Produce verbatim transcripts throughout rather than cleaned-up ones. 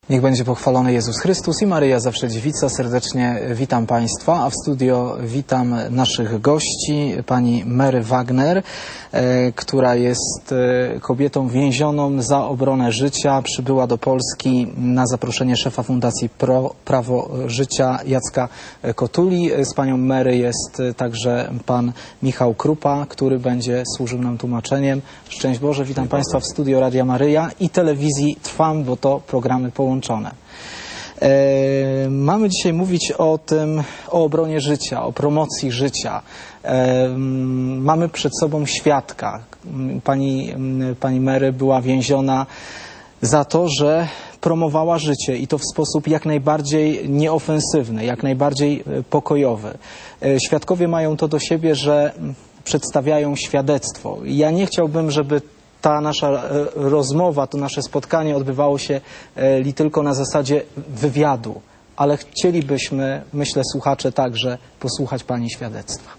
Niech będzie pochwalony Jezus Chrystus i Maryja Zawsze Dziewica. Serdecznie witam Państwa, a w studio witam naszych gości, pani Mary Wagner, e, która jest e, kobietą więzioną za obronę życia. Przybyła do Polski na zaproszenie szefa Fundacji Pro, Prawo Życia Jacka Kotuli. Z panią Mary jest także pan Michał Krupa, który będzie służył nam tłumaczeniem. Szczęść Boże, witam Państwa w studio Radia Maryja i telewizji Trwam, bo to programy połączone. E, mamy dzisiaj mówić o tym, o obronie życia, o promocji życia. E, mamy przed sobą świadka. Pani, pani Mary była więziona za to, że promowała życie i to w sposób jak najbardziej nieofensywny, jak najbardziej pokojowy. E, świadkowie mają to do siebie, że przedstawiają świadectwo. Ja nie chciałbym, żeby ta nasza rozmowa, to nasze spotkanie odbywało się li tylko na zasadzie wywiadu, ale chcielibyśmy, myślę, słuchacze także posłuchać pani świadectwa.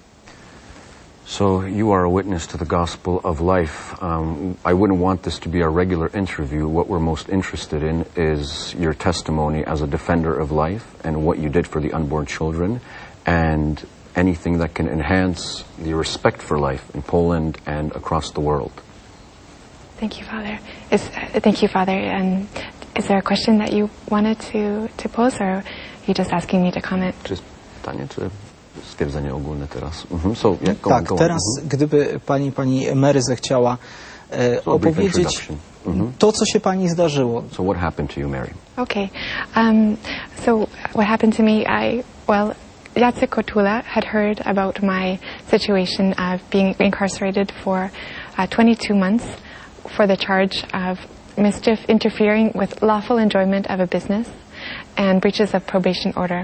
So you are a witness to the gospel of life. Um, I wouldn't want this to be a regular interview. What we're most interested in is your testimony as a defender of life and what you did for the unborn children and anything that can enhance the respect for life in Poland and across the world. Thank you, Father. Is, uh, thank you, Father. And is there a question that you wanted to, to pose, or are you just asking me to comment? Czy jest pytanie, czy stwierdzenie ogólne teraz? Mhm. So, yeah, go tak, on, go teraz on. gdyby pani, pani Mary zechciała e, so opowiedzieć mhm. to, co się pani zdarzyło. So what happened to you, Mary? Okay. Um, so what happened to me, I, well, Jacek Kotula had heard about my situation of being incarcerated for uh, twenty-two months. For the charge of mischief, interfering with lawful enjoyment of a business and breaches of probation order.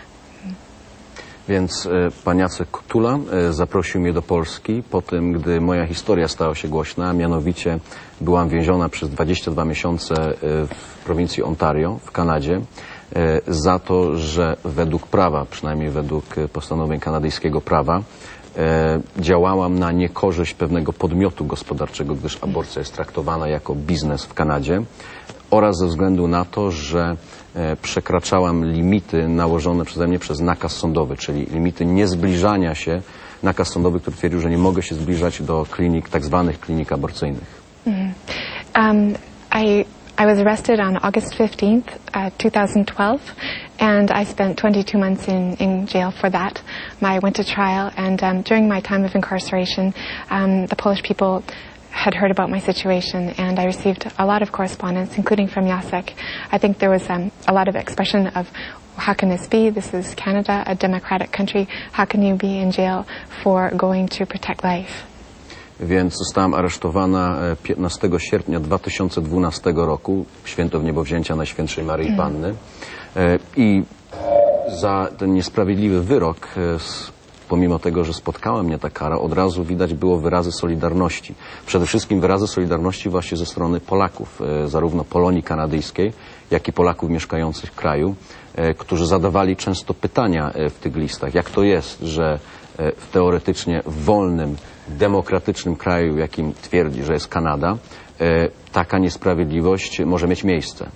Więc e, pan Jacek Kotula e, zaprosił mnie do Polski po tym, gdy moja historia stała się głośna, mianowicie byłam więziona przez dwadzieścia dwa miesiące e, w prowincji Ontario w Kanadzie e, za to, że według prawa, przynajmniej według postanowień kanadyjskiego prawa, E, działałam na niekorzyść pewnego podmiotu gospodarczego, gdyż aborcja jest traktowana jako biznes w Kanadzie, oraz ze względu na to, że e, przekraczałam limity nałożone przeze mnie przez nakaz sądowy, czyli limity niezbliżania się, nakaz sądowy, który twierdził, że nie mogę się zbliżać do klinik, tak zwanych klinik aborcyjnych. Mm. Um, I... I was arrested on August fifteenth, uh, two thousand twelve, and I spent twenty-two months in, in jail for that. I went to trial, and um, during my time of incarceration, um, the Polish people had heard about my situation, and I received a lot of correspondence, including from Jacek. I think there was um, a lot of expression of, how can this be? This is Canada, a democratic country. How can you be in jail for going to protect life? Więc zostałam aresztowana piętnastego sierpnia dwa tysiące dwunastego roku, święto Wniebowzięcia Najświętszej Maryi Panny. I za ten niesprawiedliwy wyrok, pomimo tego, że spotkała mnie ta kara, od razu widać było wyrazy solidarności. Przede wszystkim wyrazy solidarności właśnie ze strony Polaków, zarówno Polonii kanadyjskiej, jak i Polaków mieszkających w kraju, którzy zadawali często pytania w tych listach. Jak to jest, że w teoretycznie wolnym, demokratycznym kraju, jakim twierdzi, że jest Kanada, taka niesprawiedliwość może mieć miejsce.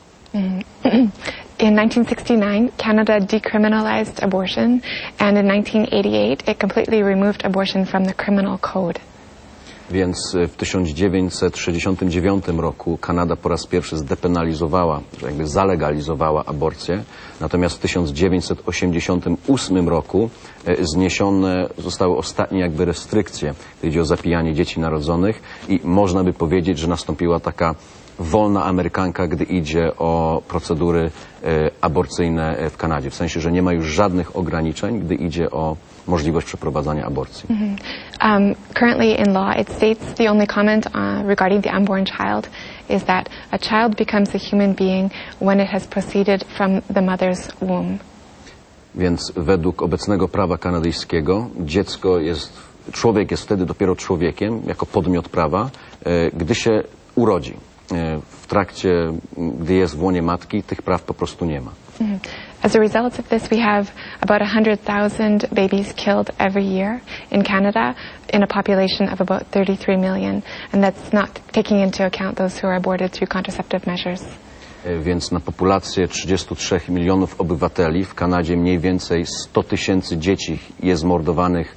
In nineteen sixty-nine, Canada decriminalized abortion, and in nineteen eighty-eight, it completely removed abortion from the criminal code. Więc w tysiąc dziewięćset sześćdziesiątym dziewiątym roku Kanada po raz pierwszy zdepenalizowała, jakby zalegalizowała aborcję, natomiast w tysiąc dziewięćset osiemdziesiątym ósmym roku zniesione zostały ostatnie jakby restrykcje, gdy idzie o zabijanie dzieci narodzonych i można by powiedzieć, że nastąpiła taka wolna Amerykanka, gdy idzie o procedury e, aborcyjne w Kanadzie. W sensie, że nie ma już żadnych ograniczeń, gdy idzie o możliwość przeprowadzania aborcji. Mm-hmm. um, currently in law, it states the only comment uh, regarding the unborn child is that a child becomes a human being when it has proceeded from the mother's womb. Więc według obecnego prawa kanadyjskiego dziecko jest, człowiek jest wtedy dopiero człowiekiem, jako podmiot prawa, e, gdy się urodzi. W trakcie, gdy jest w łonie matki, tych praw po prostu nie ma. Mm-hmm. As a result of this, we have about one hundred thousand babies killed every year in Canada in a population of about thirty-three million. And that's not taking into account those who are aborted through contraceptive measures. Więc na populację trzydziestu trzech milionów obywateli w Kanadzie mniej więcej sto tysięcy dzieci jest mordowanych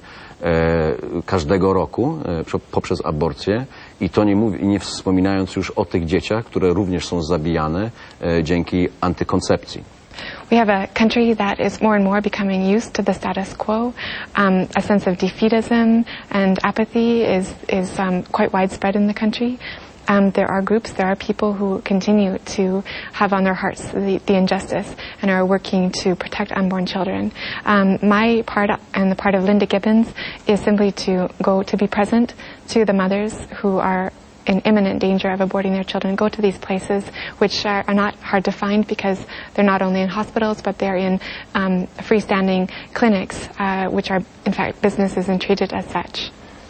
e, każdego roku e, poprzez aborcję i to nie, mówi, nie wspominając już o tych dzieciach, które również są zabijane e, dzięki antykoncepcji. We have a country that is more and more becoming used to the status quo. Um, a sense of defeatism and apathy is, is um, quite widespread in the country. Um, there are groups, there are people who continue to have on their hearts the, the injustice and are working to protect unborn children. Um, my part and the part of Linda Gibbons is simply to go to be present to the mothers who are in imminent danger of aborting their children, go to these places which are, are not hard to find because they're not only in hospitals but they're in um, freestanding clinics, uh, which are in fact businesses and treated as such.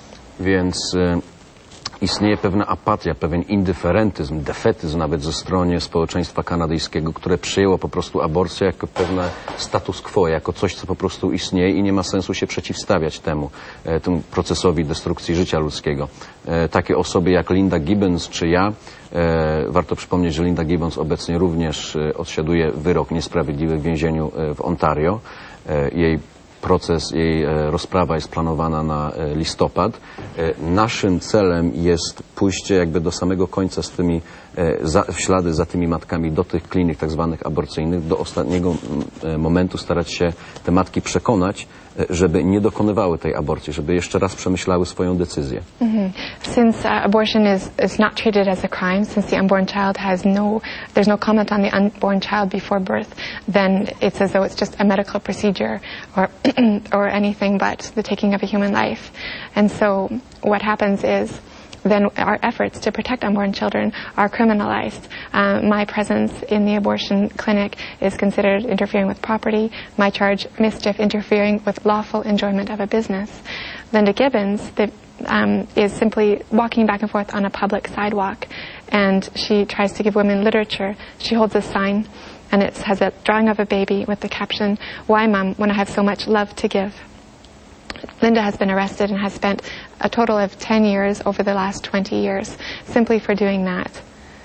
Więc e, istnieje pewna apatia, pewien indyferentyzm, defetyzm nawet ze strony społeczeństwa kanadyjskiego, które przyjęło po prostu aborcję jako pewne status quo, jako coś, co po prostu istnieje i nie ma sensu się przeciwstawiać temu, e, temu procesowi destrukcji życia ludzkiego. E, takie osoby jak Linda Gibbons czy ja, e, warto przypomnieć, że Linda Gibbons obecnie również e, odsiaduje wyrok niesprawiedliwy w więzieniu e, w Ontario. E, jej proces, jej rozprawa jest planowana na listopad. Naszym celem jest pójście jakby do samego końca z tymi, za, w ślady za tymi matkami do tych klinik tak zwanych aborcyjnych, do ostatniego momentu starać się te matki przekonać, żeby nie dokonywały tej aborcji, żeby jeszcze raz przemyślały swoją decyzję. Mm-hmm. Since uh, abortion is, is not treated as a crime, since the unborn child has no, there's no comment on the unborn child before birth, then it's as though it's just a medical procedure or, or anything but the taking of a human life. And so what happens is then our efforts to protect unborn children are criminalized. Uh, my presence in the abortion clinic is considered interfering with property. My charge, mischief, interfering with lawful enjoyment of a business. Linda Gibbons the, um, is simply walking back and forth on a public sidewalk, and she tries to give women literature. She holds a sign, and it has a drawing of a baby with the caption, "Why, Mom, when I have so much love to give?" Linda has been arrested and has spent a total of ten years over the last twenty years simply for doing that.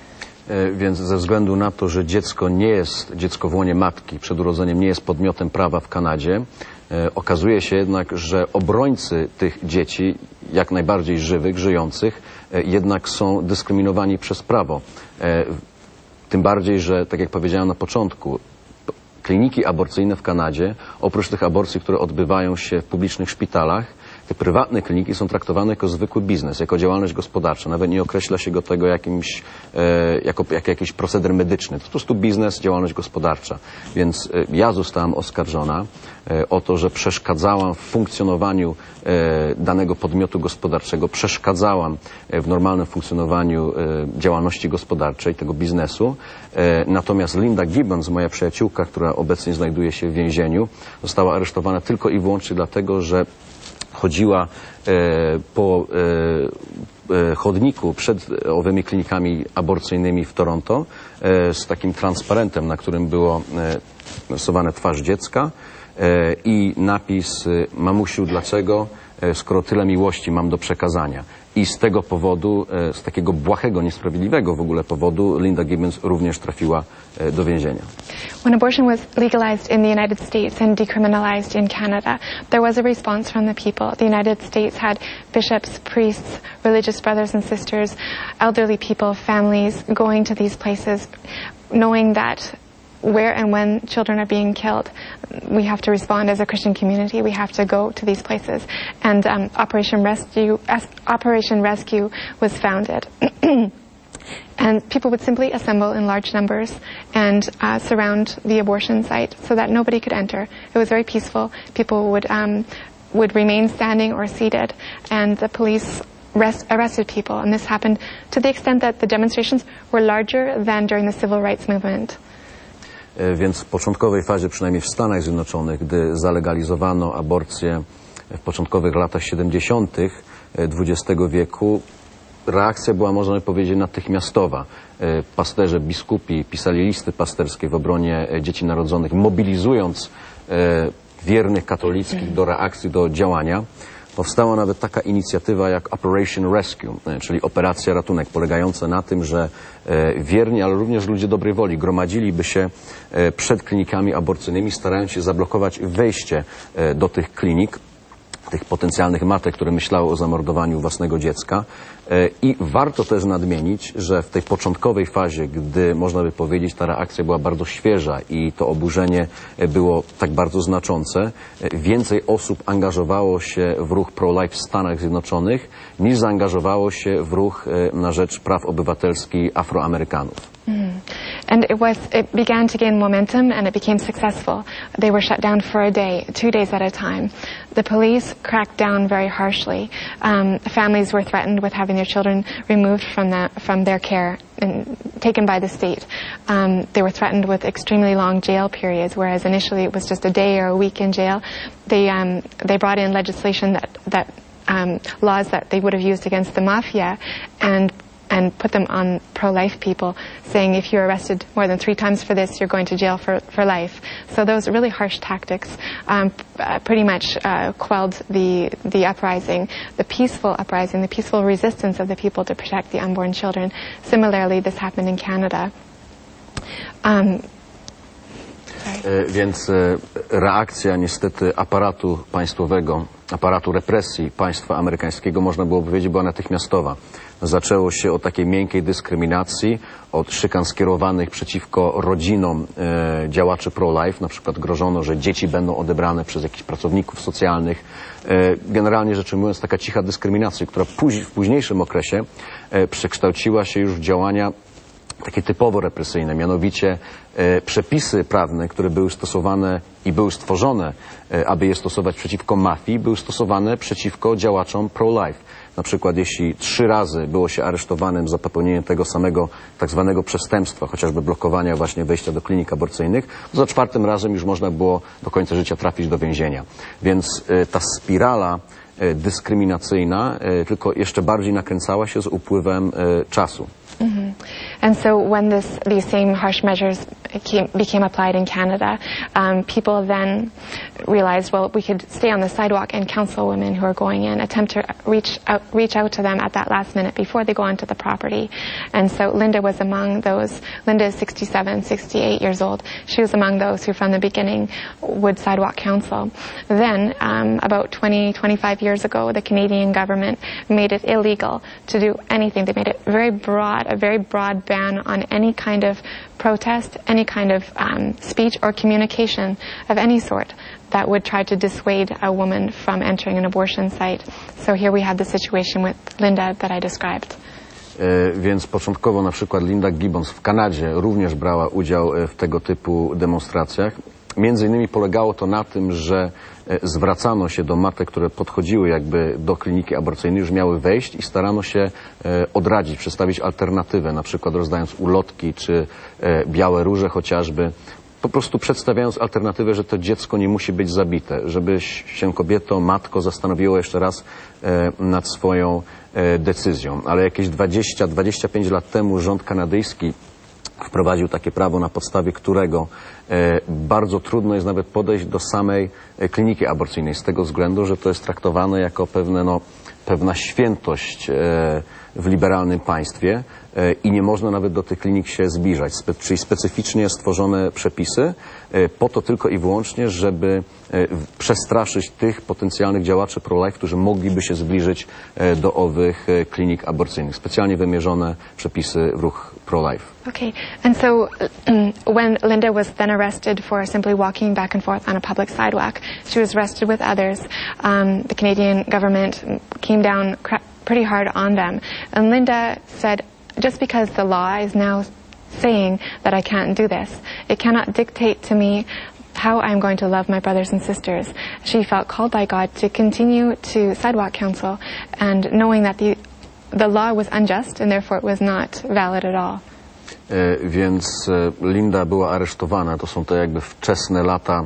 Więc ze względu na to, że dziecko nie jest, dziecko w łonie matki przed urodzeniem nie jest podmiotem prawa w Kanadzie, e, okazuje się jednak, że obrońcy tych dzieci, jak najbardziej żywych, żyjących, e, jednak są dyskryminowani przez prawo. E, tym bardziej, że tak jak powiedziałem na początku, kliniki aborcyjne w Kanadzie, oprócz tych aborcji, które odbywają się w publicznych szpitalach, te prywatne kliniki są traktowane jako zwykły biznes, jako działalność gospodarcza. Nawet nie określa się go tego jakimś, e, jako, jako jakiś proceder medyczny. To po prostu biznes, działalność gospodarcza. Więc e, ja zostałam oskarżona e, o to, że przeszkadzałam w funkcjonowaniu e, danego podmiotu gospodarczego, przeszkadzałam e, w normalnym funkcjonowaniu e, działalności gospodarczej, tego biznesu. E, natomiast Linda Gibbons, moja przyjaciółka, która obecnie znajduje się w więzieniu, została aresztowana tylko i wyłącznie dlatego, że chodziła e, po e, e, chodniku przed owymi klinikami aborcyjnymi w Toronto e, z takim transparentem, na którym było e, narysowane twarz dziecka e, i napis e, "Mamusiu, dlaczego, e, skoro tyle miłości mam do przekazania". I z tego powodu, e, z takiego błahego, niesprawiedliwego w ogóle powodu, Linda Gibbons również trafiła e, do więzienia. When abortion was legalized in the United States and decriminalized in Canada, there was a response from the people. The United States had bishops, priests, religious brothers and sisters, elderly people, families going to these places, knowing that where and when children are being killed, we have to respond as a Christian community. We have to go to these places. And um, Operation Rescue, Operation Rescue was founded. And people would simply assemble in large numbers and uh, surround the abortion site so that nobody could enter. It was very peaceful. People would um, would remain standing or seated, and the police rest, arrested people. And this happened to the extent that the demonstrations were larger than during the civil rights movement. Więc w początkowej fazie, przynajmniej w Stanach Zjednoczonych, gdy zalegalizowano aborcję w początkowych latach siedemdziesiątych dwudziestego wieku, reakcja była, można powiedzieć, natychmiastowa. Pasterze, biskupi pisali listy pasterskie w obronie dzieci narodzonych, mobilizując wiernych katolickich do reakcji, do działania. Powstała nawet taka inicjatywa jak Operation Rescue, czyli operacja ratunek, polegająca na tym, że wierni, ale również ludzie dobrej woli gromadziliby się przed klinikami aborcyjnymi, starając się zablokować wejście do tych klinik, tych potencjalnych matek, które myślały o zamordowaniu własnego dziecka. I warto też nadmienić, że w tej początkowej fazie, gdy można by powiedzieć, ta reakcja była bardzo świeża i to oburzenie było tak bardzo znaczące, więcej osób angażowało się w ruch pro-life w Stanach Zjednoczonych niż zaangażowało się w ruch na rzecz praw obywatelskich Afroamerykanów. Mm. And it was, it began to gain momentum and it became successful. They were shut down for a day, two days at a time. The police cracked down very harshly. Um, families were threatened with having their children removed from, the, from their care and taken by the state. Um, they were threatened with extremely long jail periods, whereas initially it was just a day or a week in jail. They, um, they brought in legislation that, that um, laws that they would have used against the mafia and and put them on pro-life people, saying if you're arrested more than three times for this, you're going to jail for, for life. So those really harsh tactics um, uh, pretty much uh, quelled the, the uprising, the peaceful uprising, the peaceful resistance of the people to protect the unborn children. Similarly, this happened in Canada. Um, E, Więc e, reakcja niestety aparatu państwowego, aparatu represji państwa amerykańskiego, można było powiedzieć, była natychmiastowa. Zaczęło się od takiej miękkiej dyskryminacji, od szykan skierowanych przeciwko rodzinom e, działaczy pro-life. Na przykład grożono, że dzieci będą odebrane przez jakichś pracowników socjalnych. E, generalnie rzecz ujmując, taka cicha dyskryminacja, która póź, w późniejszym okresie e, przekształciła się już w działania takie typowo represyjne, mianowicie e, przepisy prawne, które były stosowane i były stworzone, e, aby je stosować przeciwko mafii, były stosowane przeciwko działaczom pro-life. Na przykład jeśli trzy razy było się aresztowanym za popełnienie tego samego tak zwanego przestępstwa, chociażby blokowania właśnie wejścia do klinik aborcyjnych, to za czwartym razem już można było do końca życia trafić do więzienia. Więc e, ta spirala e, dyskryminacyjna e, tylko jeszcze bardziej nakręcała się z upływem e, czasu. Mm-hmm. And so when this, these same harsh measures came, became applied in Canada, um, people then realized, well, we could stay on the sidewalk and counsel women who are going in, attempt to reach out, reach out to them at that last minute before they go onto the property. And so Linda was among those. Linda is sixty-seven, sixty-eight years old. She was among those who from the beginning would sidewalk counsel. Then, um, about twenty, twenty-five years ago, the Canadian government made it illegal to do anything. They made it very broad, a very broad ban on any kind of protest, any kind of um, speech or communication of any sort that would try to dissuade a woman from entering an abortion site. So here we have the situation with Linda that I described. E, więc początkowo na przykład Linda Gibbons w Kanadzie również brała udział w tego typu demonstracjach. Między innymi polegało to na tym, że zwracano się do matek, które podchodziły jakby do kliniki aborcyjnej, już miały wejść i starano się odradzić, przedstawić alternatywę, na przykład rozdając ulotki czy białe róże chociażby, po prostu przedstawiając alternatywę, że to dziecko nie musi być zabite, żebyś się kobieto, matko zastanowiło jeszcze raz nad swoją decyzją. Ale jakieś dwadzieścia dwadzieścia pięć lat temu rząd kanadyjski wprowadził takie prawo, na podstawie którego e, bardzo trudno jest nawet podejść do samej e, kliniki aborcyjnej z tego względu, że to jest traktowane jako pewne, no, pewna świętość e, w liberalnym państwie e, i nie można nawet do tych klinik się zbliżać. Spe, czyli specyficznie stworzone przepisy e, po to tylko i wyłącznie, żeby e, przestraszyć tych potencjalnych działaczy pro-life, którzy mogliby się zbliżyć e, do owych e, klinik aborcyjnych. Specjalnie wymierzone przepisy w ruch pro-life. Okay, and so um, when Linda was then arrested for simply walking back and forth on a public sidewalk, she was arrested with others. Um, the Canadian government came down pretty hard on them. And Linda said, just because the law is now saying that I can't do this, it cannot dictate to me how I'm going to love my brothers and sisters. She felt called by God to continue to sidewalk counsel, and knowing that the the law was unjust and therefore it was not valid at all. E, więc e, Linda była aresztowana. To są te jakby wczesne lata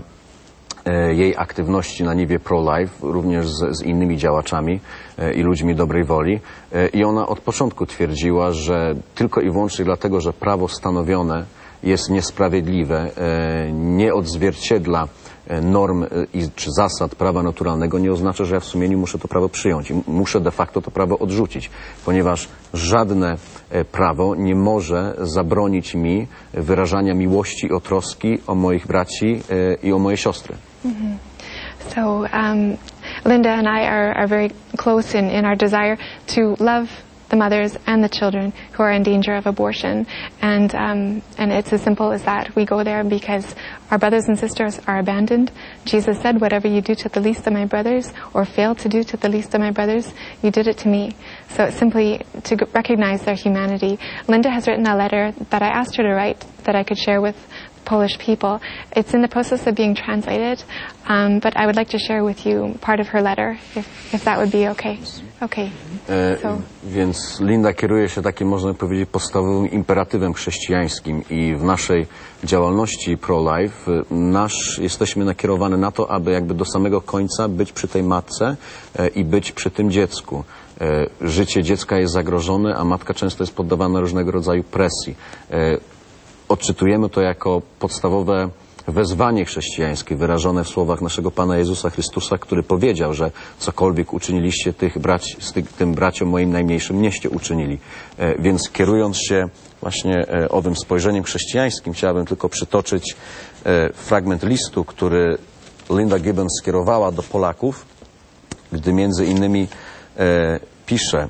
e, jej aktywności na niwie pro-life, również z, z innymi działaczami e, i ludźmi dobrej woli. E, I ona od początku twierdziła, że tylko i wyłącznie dlatego, że prawo stanowione jest niesprawiedliwe, nie odzwierciedla norm i, czy zasad prawa naturalnego, nie oznacza, że ja w sumieniu muszę to prawo przyjąć. I muszę de facto to prawo odrzucić, ponieważ żadne prawo nie może zabronić mi wyrażania miłości i troski o moich braci i o moje siostry. Mm-hmm. So um, Linda and I are, are very close in, in our desire to love the mothers and the children who are in danger of abortion, and um, and it's as simple as that. We go there because our brothers and sisters are abandoned. Jesus said, "Whatever you do to the least of my brothers, or fail to do to the least of my brothers, you did it to me." So it's simply to recognize their humanity. Linda has written a letter that I asked her to write that I could share with Polish people. It's in the process of being translated, um, but I would like to share with you part of her letter, if, if that would be okay. Okay. E, So. Więc Linda kieruje się takim, można powiedzieć, podstawowym imperatywem chrześcijańskim i w naszej działalności pro-life nasz, jesteśmy nakierowani na to, aby jakby do samego końca być przy tej matce e, i być przy tym dziecku. E, życie dziecka jest zagrożone, a matka często jest poddawana różnego rodzaju presji. E, Odczytujemy to jako podstawowe wezwanie chrześcijańskie wyrażone w słowach naszego Pana Jezusa Chrystusa, który powiedział, że cokolwiek uczyniliście tych braci, z tych, tym braciom moim najmniejszym nieście uczynili. E, więc kierując się właśnie e, owym spojrzeniem chrześcijańskim, chciałbym tylko przytoczyć e, fragment listu, który Linda Gibbons skierowała do Polaków, gdy między innymi e, pisze,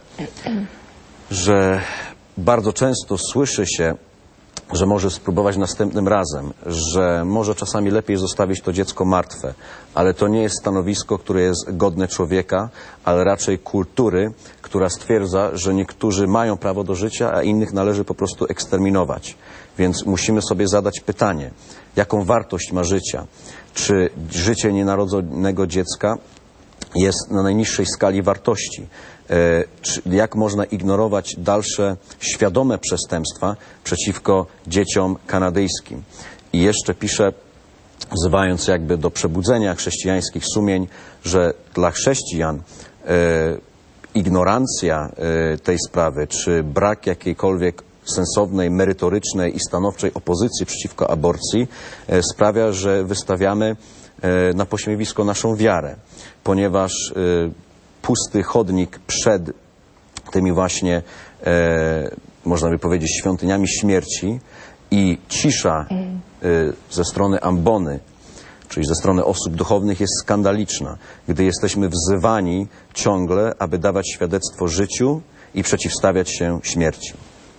że bardzo często słyszy się, że może spróbować następnym razem, że może czasami lepiej zostawić to dziecko martwe, ale to nie jest stanowisko, które jest godne człowieka, ale raczej kultury, która stwierdza, że niektórzy mają prawo do życia, a innych należy po prostu eksterminować. Więc musimy sobie zadać pytanie, jaką wartość ma życia? Czy życie nienarodzonego dziecka jest na najniższej skali wartości? Jak można ignorować dalsze świadome przestępstwa przeciwko dzieciom kanadyjskim? I jeszcze pisze, wzywając jakby do przebudzenia chrześcijańskich sumień, że dla chrześcijan e, ignorancja e, tej sprawy, czy brak jakiejkolwiek sensownej, merytorycznej i stanowczej opozycji przeciwko aborcji e, sprawia, że wystawiamy e, na pośmiewisko naszą wiarę, ponieważ e, pusty chodnik przed tymi właśnie, e, można by powiedzieć, świątyniami śmierci i cisza e, ze strony ambony, czyli ze strony osób duchownych, jest skandaliczna, gdy jesteśmy wzywani ciągle, aby dawać świadectwo życiu i przeciwstawiać się śmierci.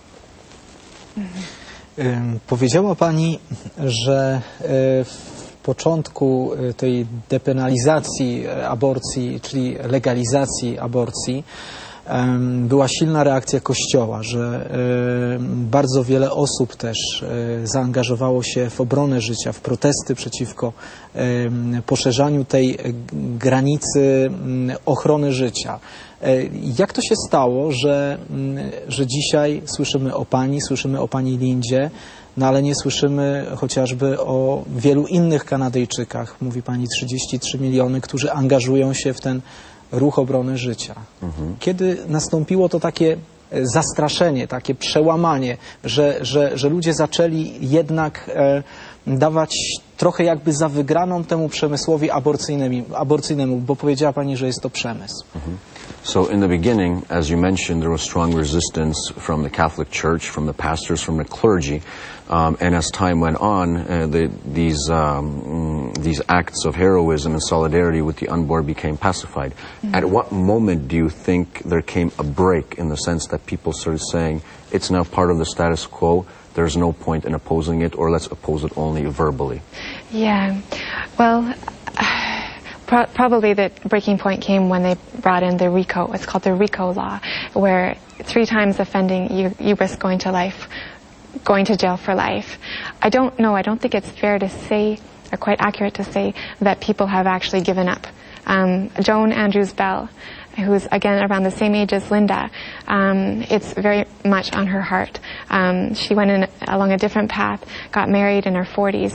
Powiedziała Pani, że w początku tej depenalizacji aborcji, czyli legalizacji aborcji, była silna reakcja Kościoła, że bardzo wiele osób też zaangażowało się w obronę życia, w protesty przeciwko poszerzaniu tej granicy ochrony życia. Jak to się stało, że, że dzisiaj słyszymy o Pani, słyszymy o Pani Lindzie, no ale nie słyszymy chociażby o wielu innych Kanadyjczykach, mówi Pani trzydzieści trzy miliony, którzy angażują się w ten ruch obrony życia. Mhm. Kiedy nastąpiło to takie zastraszenie, takie przełamanie, że, że, że ludzie zaczęli jednak e, dawać trochę jakby za wygraną temu przemysłowi aborcyjnemu, aborcyjnemu, bo powiedziała Pani, że jest to przemysł. Mhm. So in the beginning, as you mentioned, there was strong resistance from the Catholic Church, from the pastors, from the clergy. Um, and as time went on, uh, the, these, um, these acts of heroism and solidarity with the unborn became pacified. Mm-hmm. At what moment do you think there came a break in the sense that people started saying, it's now part of the status quo, there's no point in opposing it, or let's oppose it only verbally? Yeah, well, Pro- probably the breaking point came when they brought in the RICO. It's called the RICO law, where three times offending, you, you risk going to life, going to jail for life. I don't know, I don't think it's fair to say, or quite accurate to say, that people have actually given up. Um, Joan Andrews Bell, who's again around the same age as Linda, um, it's very much on her heart. Um, she went in along a different path, got married in her forties,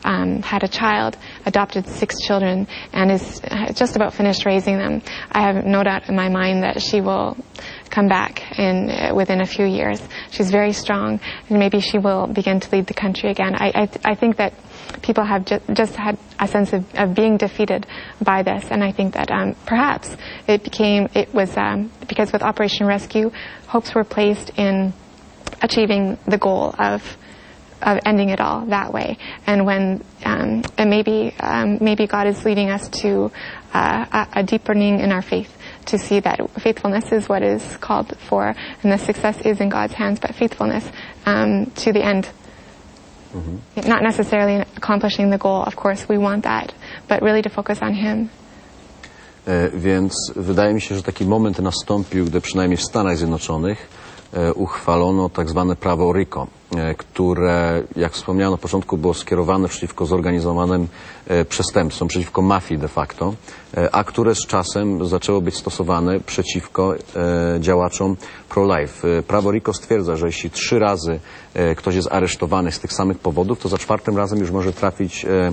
um, had a child, adopted six children, and is just about finished raising them. I have no doubt in my mind that she will come back in uh, within a few years. She's very strong, and maybe she will begin to lead the country again. I, I, I think that people have ju just had a sense of, of being defeated by this, and I think that um, perhaps it became, it was, um, because with Operation Rescue, hopes were placed in achieving the goal of of ending it all that way. And when, um, and maybe, um, maybe God is leading us to uh, a, a deepening in our faith, to see that faithfulness is what is called for, and the success is in God's hands, but faithfulness um, to the end. Mm-hmm. Not necessarily accomplishing the goal, of course we want that, but really to focus on Him. E, więc wydaje mi się, że taki moment nastąpił, gdy przynajmniej w Stanach Zjednoczonych e, uchwalono tak zwane prawo RICO, e, które, jak wspomniałem na początku, było skierowane przeciwko zorganizowanym e, przestępstwom, przeciwko mafii de facto, e, a które z czasem zaczęło być stosowane przeciwko e, działaczom pro-life. E, prawo RICO stwierdza, że jeśli trzy razy e, ktoś jest aresztowany z tych samych powodów, to za czwartym razem już może trafić e,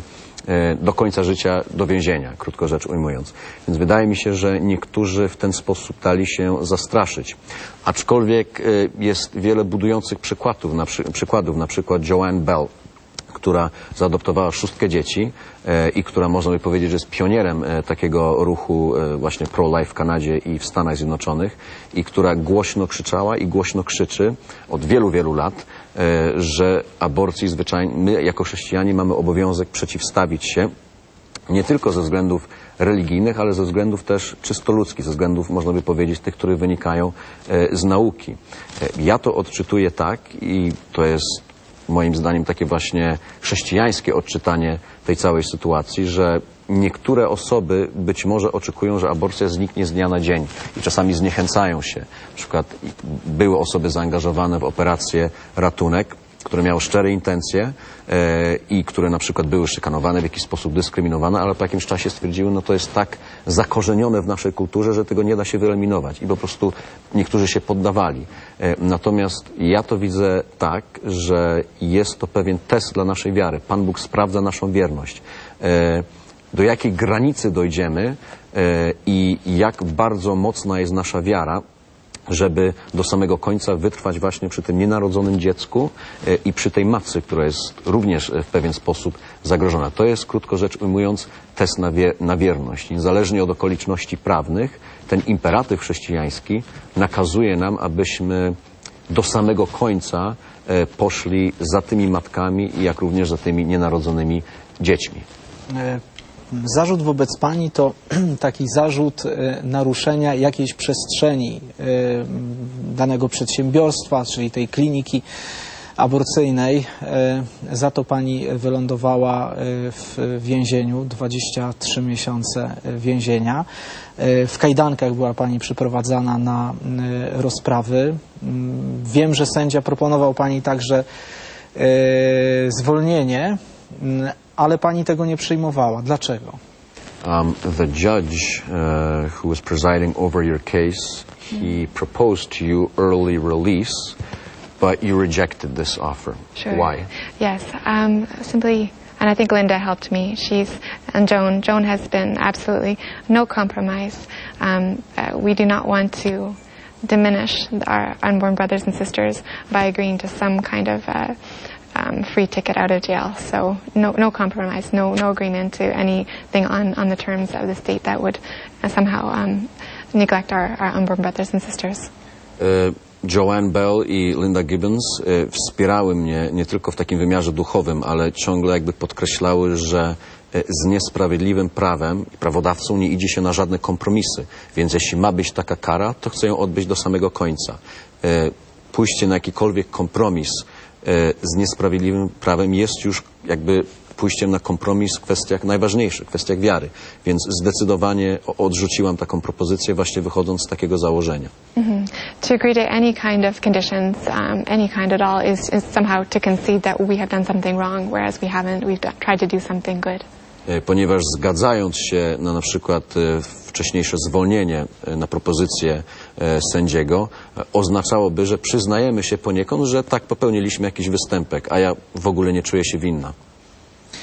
do końca życia do więzienia, krótko rzecz ujmując. Więc wydaje mi się, że niektórzy w ten sposób dali się zastraszyć. Aczkolwiek jest wiele budujących przykładów, na, przy, przykładów, na przykład Joanne Bell, która zaadoptowała szóstkę dzieci e, i która, można by powiedzieć, że jest pionierem e, takiego ruchu e, właśnie pro-life w Kanadzie i w Stanach Zjednoczonych i która głośno krzyczała i głośno krzyczy od wielu, wielu lat, e, że aborcji zwyczajnie, my jako chrześcijanie mamy obowiązek przeciwstawić się nie tylko ze względów religijnych, ale ze względów też czysto ludzkich, ze względów, można by powiedzieć, tych, które wynikają e, z nauki. E, ja to odczytuję tak i to jest moim zdaniem takie właśnie chrześcijańskie odczytanie tej całej sytuacji, że niektóre osoby być może oczekują, że aborcja zniknie z dnia na dzień i czasami zniechęcają się. Na przykład były osoby zaangażowane w operację Ratunek, które miały szczere intencje e, i które na przykład były szykanowane, w jakiś sposób dyskryminowane, ale po jakimś czasie stwierdziły, no to jest tak zakorzenione w naszej kulturze, że tego nie da się wyeliminować i po prostu niektórzy się poddawali. E, natomiast ja to widzę tak, że jest to pewien test dla naszej wiary. Pan Bóg sprawdza naszą wierność. E, do jakiej granicy dojdziemy e, i jak bardzo mocna jest nasza wiara, żeby do samego końca wytrwać właśnie przy tym nienarodzonym dziecku e, i przy tej matce, która jest również w pewien sposób zagrożona. To jest, krótko rzecz ujmując, test na, wie, na wierność. Niezależnie od okoliczności prawnych, ten imperatyw chrześcijański nakazuje nam, abyśmy do samego końca e, poszli za tymi matkami, jak również za tymi nienarodzonymi dziećmi. E Zarzut wobec Pani to taki zarzut naruszenia jakiejś przestrzeni danego przedsiębiorstwa, czyli tej kliniki aborcyjnej. Za to Pani wylądowała w więzieniu, dwadzieścia trzy miesiące więzienia. W kajdankach była Pani przyprowadzana na rozprawy. Wiem, że sędzia proponował Pani także zwolnienie, ale Pani tego nie przyjmowała. Dlaczego? Um, the judge uh, who was presiding over your case, he proposed to you early release, but you rejected this offer. Sure. Why? Yes, um, simply, and I think Linda helped me. She's, and Joan, Joan has been absolutely no compromise. Um, uh, we do not want to diminish our unborn brothers and sisters by agreeing to some kind of uh, Um, free ticket out of jail. So no, no compromise, no, no agreement to anything on, on the terms of the state that would uh, somehow um, neglect our, our unborn brothers and sisters. Uh, Joanne Bell i Linda Gibbons uh, wspierały mnie nie tylko w takim wymiarze duchowym, ale ciągle jakby podkreślały, że uh, z niesprawiedliwym prawem i prawodawcą nie idzie się na żadne kompromisy. Więc jeśli ma być taka kara, to chcę ją odbyć do samego końca. Uh, pójście na jakikolwiek kompromis z niesprawiedliwym prawem jest już jakby pójściem na kompromis w kwestiach najważniejszych, w kwestiach wiary. Więc zdecydowanie odrzuciłam taką propozycję właśnie wychodząc z takiego założenia. Mm-hmm. To agree to any kind of conditions, um, any kind at all, is, is somehow to concede that we have done something wrong, whereas we haven't. We've done, tried to do something good. Ponieważ zgadzając się na na przykład wcześniejsze zwolnienie na propozycję sędziego, oznaczałoby, że przyznajemy się poniekąd, że tak popełniliśmy jakiś występek, a ja w ogóle nie czuję się winna.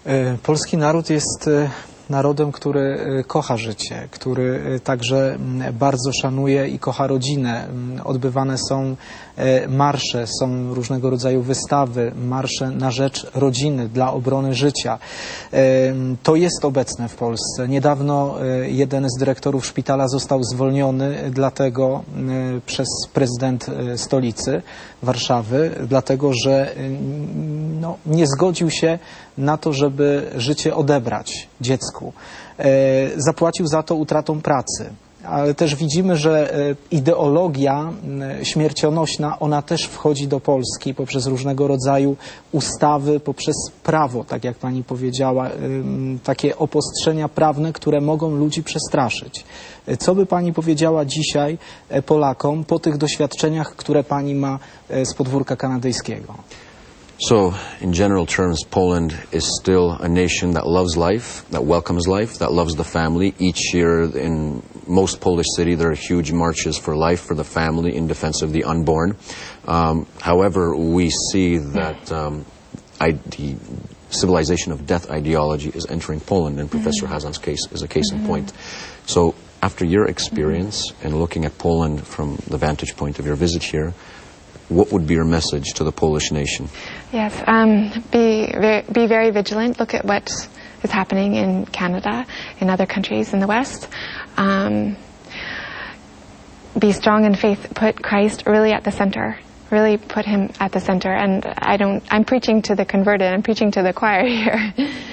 E, Polski naród jest e, narodem, który e, kocha życie, który e, także m, bardzo szanuje i kocha rodzinę. M, Odbywane są e, marsze, są różnego rodzaju wystawy, marsze na rzecz rodziny, dla obrony życia. E, To jest obecne w Polsce. Niedawno e, jeden z dyrektorów szpitala został zwolniony dlatego e, przez prezydent e, stolicy Warszawy, dlatego że e, no, nie zgodził się na to, żeby życie odebrać dziecku. E, Zapłacił za to utratą pracy. Ale też widzimy, że e, ideologia e, śmiercionośna, ona też wchodzi do Polski poprzez różnego rodzaju ustawy, poprzez prawo, tak jak pani powiedziała, e, takie opostrzenia prawne, które mogą ludzi przestraszyć. E, Co by pani powiedziała dzisiaj e, Polakom po tych doświadczeniach, które pani ma e, z podwórka kanadyjskiego? So, in general terms, Poland is still a nation that loves life, that welcomes life, that loves the family. Each year in most Polish cities there are huge marches for life, for the family, in defense of the unborn. Um, however, we see that um, I, the civilization of death ideology is entering Poland, and Professor Hazan's case is a case in point. So, after your experience and looking at Poland from the vantage point of your visit here, what would be your message to the Polish nation? Yes, um, be, very, be very vigilant. Look at what is happening in Canada, in other countries in the West. Um, be strong in faith. Put Christ really at the center. Really put him at the center. And I don't, I'm preaching to the converted. I'm preaching to the choir here.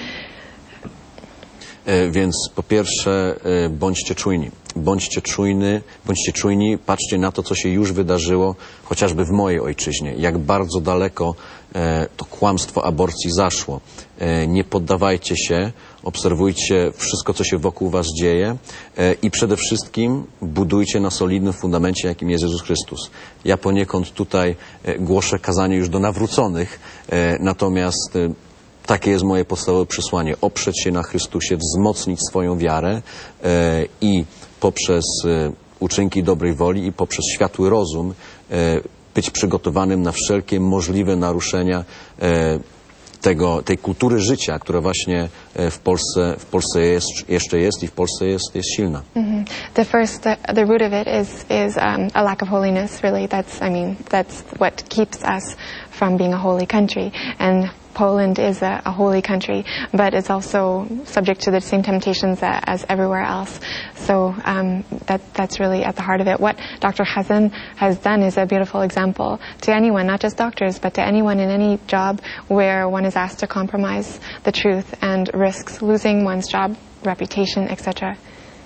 E, Więc po pierwsze e, bądźcie czujni. Bądźcie czujny, bądźcie czujni, patrzcie na to, co się już wydarzyło, chociażby w mojej ojczyźnie. Jak bardzo daleko e, to kłamstwo aborcji zaszło. E, nie poddawajcie się, obserwujcie wszystko, co się wokół was dzieje e, i przede wszystkim budujcie na solidnym fundamencie, jakim jest Jezus Chrystus. Ja poniekąd tutaj e, głoszę kazanie już do nawróconych, e, natomiast e, takie jest moje podstawowe przesłanie. Oprzeć się na Chrystusie, wzmocnić swoją wiarę e, i poprzez e, uczynki dobrej woli i poprzez światły rozum e, być przygotowanym na wszelkie możliwe naruszenia e, tego, tej kultury życia, która właśnie e, w Polsce, w Polsce jest, jeszcze jest i w Polsce jest, jest silna. Mm-hmm. The first, the, the root of it is is um, a lack of holiness. Really, that's I mean that's what keeps us from being a holy country. And Poland is a, a holy country, but it's also subject to the same temptations a, as everywhere else. So um, that that's really at the heart of it. What Doctor Hazan has done is a beautiful example to anyone, not just doctors, but to anyone in any job where one is asked to compromise the truth and risks losing one's job, reputation, et cetera.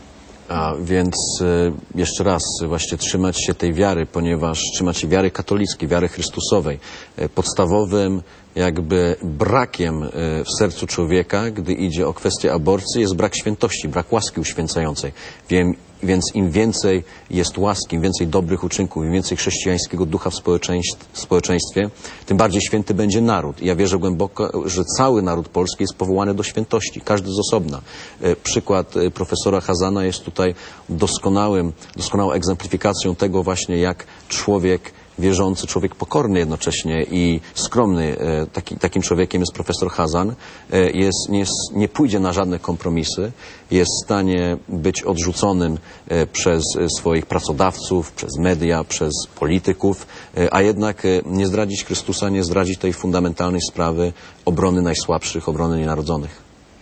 A więc e, jeszcze raz właśnie trzymać się tej wiary, ponieważ trzymać się wiary katolickiej, wiary Chrystusowej. E, podstawowym jakby brakiem e, w sercu człowieka, gdy idzie o kwestię aborcji, jest brak świętości, brak łaski uświęcającej. Wiem, więc im więcej jest łaski, im więcej dobrych uczynków, im więcej chrześcijańskiego ducha w społeczeństw, w społeczeństwie, tym bardziej święty będzie naród. I ja wierzę głęboko, że cały naród polski jest powołany do świętości, każdy z osobna. E, przykład e, profesora Hazana jest tutaj doskonałym, doskonałą egzemplifikacją tego właśnie, jak człowiek wierzący, człowiek pokorny jednocześnie i skromny, e, taki, takim człowiekiem jest profesor Hazan, e, jest, nie, jest, nie pójdzie na żadne kompromisy, jest w stanie być odrzuconym e, przez e, swoich pracodawców, przez media, przez polityków, e, a jednak e, nie zdradzić Chrystusa, nie zdradzić tej fundamentalnej sprawy obrony najsłabszych, obrony nienarodzonych.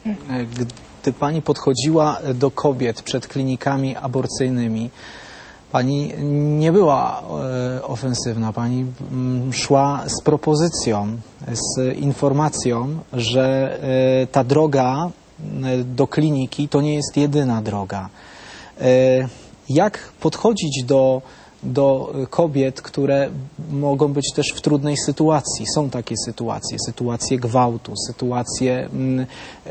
Gdy pani podchodziła do kobiet przed klinikami aborcyjnymi, pani nie była e, ofensywna. Pani m, szła z propozycją, z informacją, że e, ta droga e, do kliniki to nie jest jedyna droga. E, jak podchodzić do, do kobiet, które mogą być też w trudnej sytuacji? Są takie sytuacje, sytuacje gwałtu, sytuacje m, e,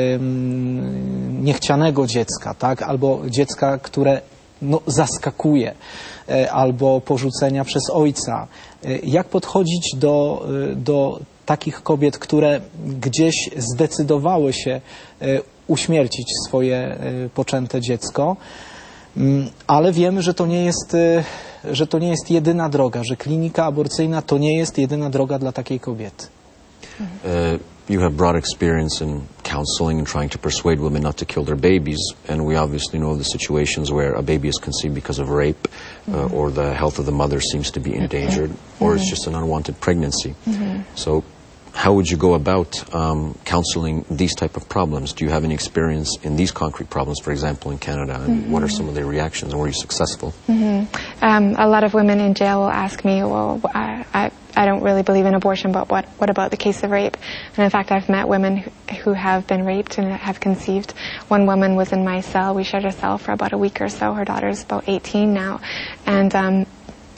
m, niechcianego dziecka, tak? Albo dziecka, które no, zaskakuje, albo porzucenia przez ojca. Jak podchodzić do, do takich kobiet, które gdzieś zdecydowały się uśmiercić swoje poczęte dziecko, ale wiemy, że to nie jest, że to nie jest jedyna droga, że klinika aborcyjna to nie jest jedyna droga dla takiej kobiety. you have broad experience in counseling and trying to persuade women not to kill their babies, and we obviously know the situations where a baby is conceived because of rape, mm-hmm. uh, or the health of the mother seems to be endangered, mm-hmm. or it's just an unwanted pregnancy. Mm-hmm. So how would you go about um, counseling these type of problems? Do you have any experience in these concrete problems, for example, in Canada, and mm-hmm. what are some of their reactions, and were you successful? Mm-hmm. Um, a lot of women in jail will ask me, well, I, I, I don't really believe in abortion, but what, what about the case of rape? And in fact, I've met women who, who have been raped and have conceived. One woman was in my cell. We shared a cell for about a week or so. Her daughter's about eighteen now. And um,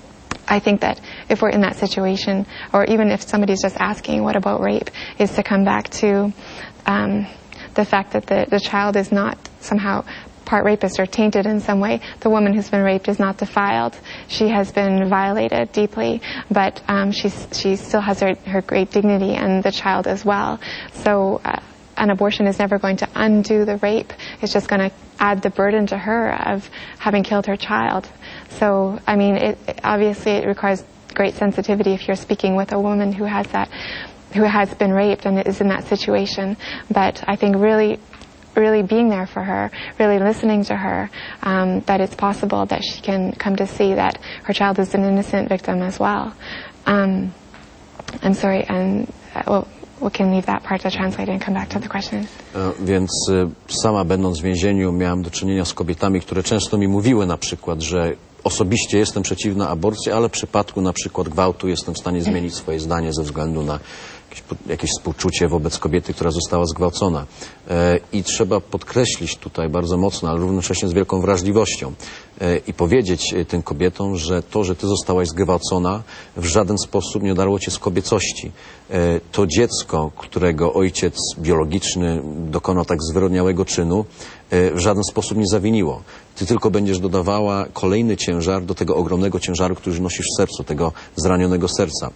I think that if we're in that situation, or even if somebody's just asking, what about rape, is to come back to um, the fact that the, the child is not somehow part rapist or tainted in some way. The woman who's been raped is not defiled. She has been violated deeply, but um, she's, she still has her, her great dignity, and the child as well. So uh, an abortion is never going to undo the rape. It's just going to add the burden to her of having killed her child. So, I mean, it, it, obviously it requires great sensitivity if you're speaking with a woman who has that, who has been raped and is in that situation. But I think really really being there for her, really listening to her, um, that it's possible that she can come to see that her child is an innocent victim as well. Um, I'm sorry, and uh, well, we can leave that part to translate and come back to the questions. E, więc e, sama będąc w więzieniu miałam do czynienia z kobietami, które często mi mówiły na przykład, że osobiście jestem przeciwna aborcji, ale w przypadku na przykład gwałtu jestem w stanie zmienić swoje zdanie ze względu na jakieś, jakieś współczucie wobec kobiety, która została zgwałcona. E, I trzeba podkreślić tutaj bardzo mocno, ale równocześnie z wielką wrażliwością e, i powiedzieć tym kobietom, że to, że ty zostałaś zgwałcona, w żaden sposób nie odarło cię z kobiecości. E, to dziecko, którego ojciec biologiczny dokonał tak zwyrodniałego czynu, e, w żaden sposób nie zawiniło. Ty tylko będziesz dodawała kolejny ciężar do tego ogromnego ciężaru, który nosisz w sercu, tego zranionego serca.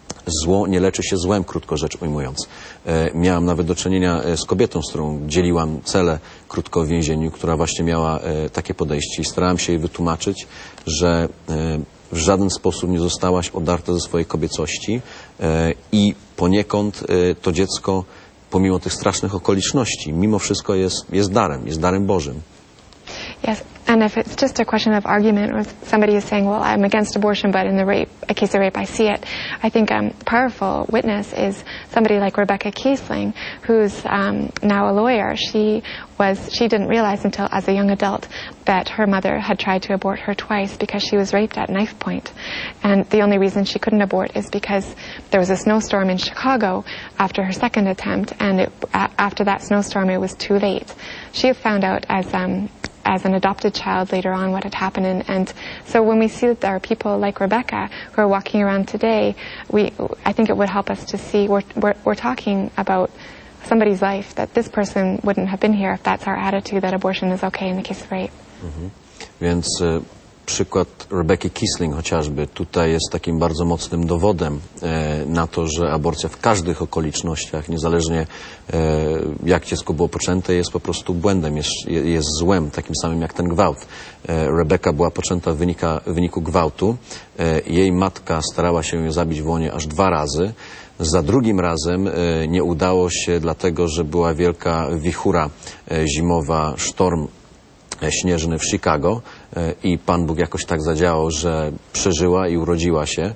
Zło nie leczy się złem, krótko rzecz ujmując. E, miałam nawet do czynienia z kobietą, z którą dzieliłam cele krótko w więzieniu, która właśnie miała e, takie podejście i starałam się jej wytłumaczyć, że e, w żaden sposób nie zostałaś odarta ze swojej kobiecości e, i poniekąd e, to dziecko, pomimo tych strasznych okoliczności, mimo wszystko jest, jest darem, jest darem Bożym. Yes, and if it's just a question of argument, or if somebody is saying, well, I'm against abortion, but in the rape, a case of rape, I see it. I think a um, powerful witness is somebody like Rebecca Kiesling, who's um, now a lawyer. She was, she didn't realize until as a young adult that her mother had tried to abort her twice because she was raped at knife point. And the only reason she couldn't abort is because there was a snowstorm in Chicago after her second attempt, and it, a after that snowstorm, it was too late. She found out as um, as an adopted child later on what had happened, and, and so when we see that there are people like Rebecca who are walking around today, we I think it would help us to see we're we're, we're talking about somebody's life, that this person wouldn't have been here if that's our attitude, that abortion is okay in the case of rape. Mhm. Więc e, przykład Rebecki Kiesling chociażby tutaj jest takim bardzo mocnym dowodem e, na to, że aborcja w każdych okolicznościach, niezależnie e, jak dziecko było poczęte, jest po prostu błędem, jest, jest złem, takim samym jak ten gwałt. E, Rebeka była poczęta w, wynika, w wyniku gwałtu. E, jej matka starała się ją zabić w łonie aż dwa razy. Za drugim razem e, nie udało się, dlatego że była wielka wichura e, zimowa, sztorm śnieżny w Chicago i Pan Bóg jakoś tak zadziałał, że przeżyła i urodziła się.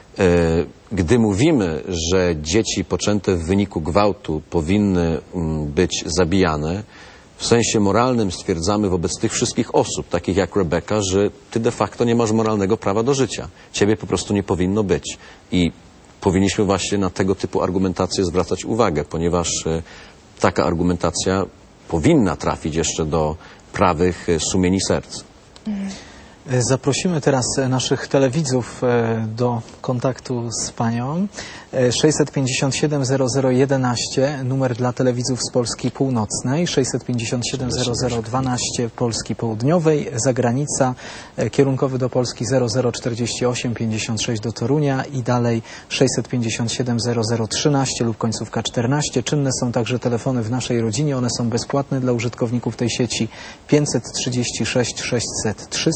Gdy mówimy, że dzieci poczęte w wyniku gwałtu powinny być zabijane, w sensie moralnym stwierdzamy wobec tych wszystkich osób, takich jak Rebecca, że ty de facto nie masz moralnego prawa do życia. Ciebie po prostu nie powinno być. I powinniśmy właśnie na tego typu argumentację zwracać uwagę, ponieważ taka argumentacja powinna trafić jeszcze do prawych sumieni serc. Zaprosimy teraz naszych telewidzów do kontaktu z panią. sześćset pięćdziesiąt siedem zero zero jedenaście, numer dla telewidzów z Polski Północnej, sześćset pięćdziesiąt siedem zero zero dwanaście Polski Południowej, zagranica, kierunkowy do Polski zero zero czterdzieści osiem pięćdziesiąt sześć do Torunia i dalej sześćset pięćdziesiąt siedem zero zero trzynaście lub końcówka czternaście. Czynne są także telefony w naszej rodzinie, one są bezpłatne dla użytkowników tej sieci pięćset trzydzieści sześć sześćset trzysta.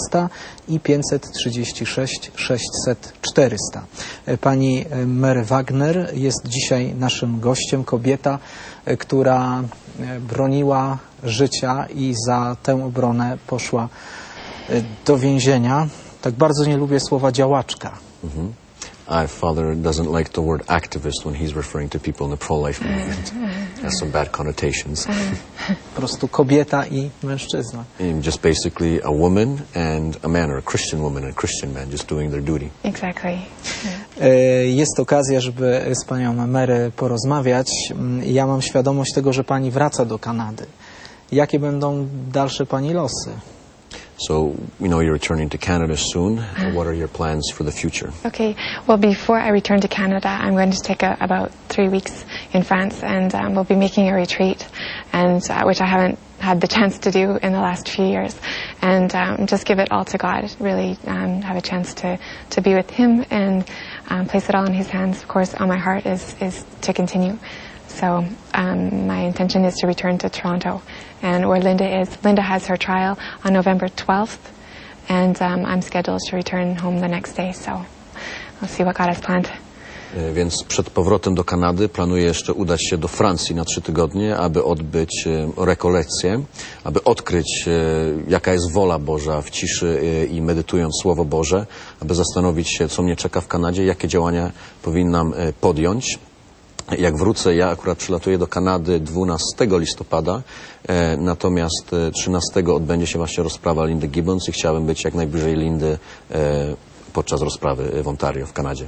i pięćset trzydzieści sześć sześćset czterysta. Pani Mary Wagner jest dzisiaj naszym gościem, kobieta, która broniła życia i za tę obronę poszła do więzienia. Tak bardzo nie lubię słowa działaczka. Mhm. Our father doesn't like the word activist when he's referring to people in the pro-life movement. Has some bad connotations. Po prostu kobieta i mężczyzna. And just basically a woman and a man, or a Christian woman and a Christian man just doing their duty. Exactly. Jest okazja, żeby z panią Mary porozmawiać. Ja mam świadomość tego, że pani wraca do Kanady. Jakie będą dalsze pani losy? So, we know you're returning to Canada soon. What are your plans for the future? Okay. Well, before I return to Canada, I'm going to take a, about three weeks in France, and um, we'll be making a retreat, and uh, which I haven't had the chance to do in the last few years, and um, just give it all to God. Really um, have a chance to to be with Him and um, place it all in His hands. Of course, on my heart is is to continue. So um, my intention is to return to Toronto, and where Linda is. Linda has her trial on November twelfth, and um, I'm scheduled to return home the next day. So we'll see what God has planned. Więc przed powrotem do Kanady planuję jeszcze udać się do Francji na trzy tygodnie, aby odbyć rekolekcję, aby odkryć, jaka jest wola Boża w ciszy i medytując Słowo Boże, aby zastanowić się, co mnie czeka w Kanadzie, jakie działania powinnam podjąć. Jak wrócę, ja akurat przylatuję do Kanady dwunastego listopada, e, natomiast trzynastego odbędzie się właśnie rozprawa Lindy Gibbons i chciałem być jak najbliżej Lindy e, podczas rozprawy w Ontario w Kanadzie.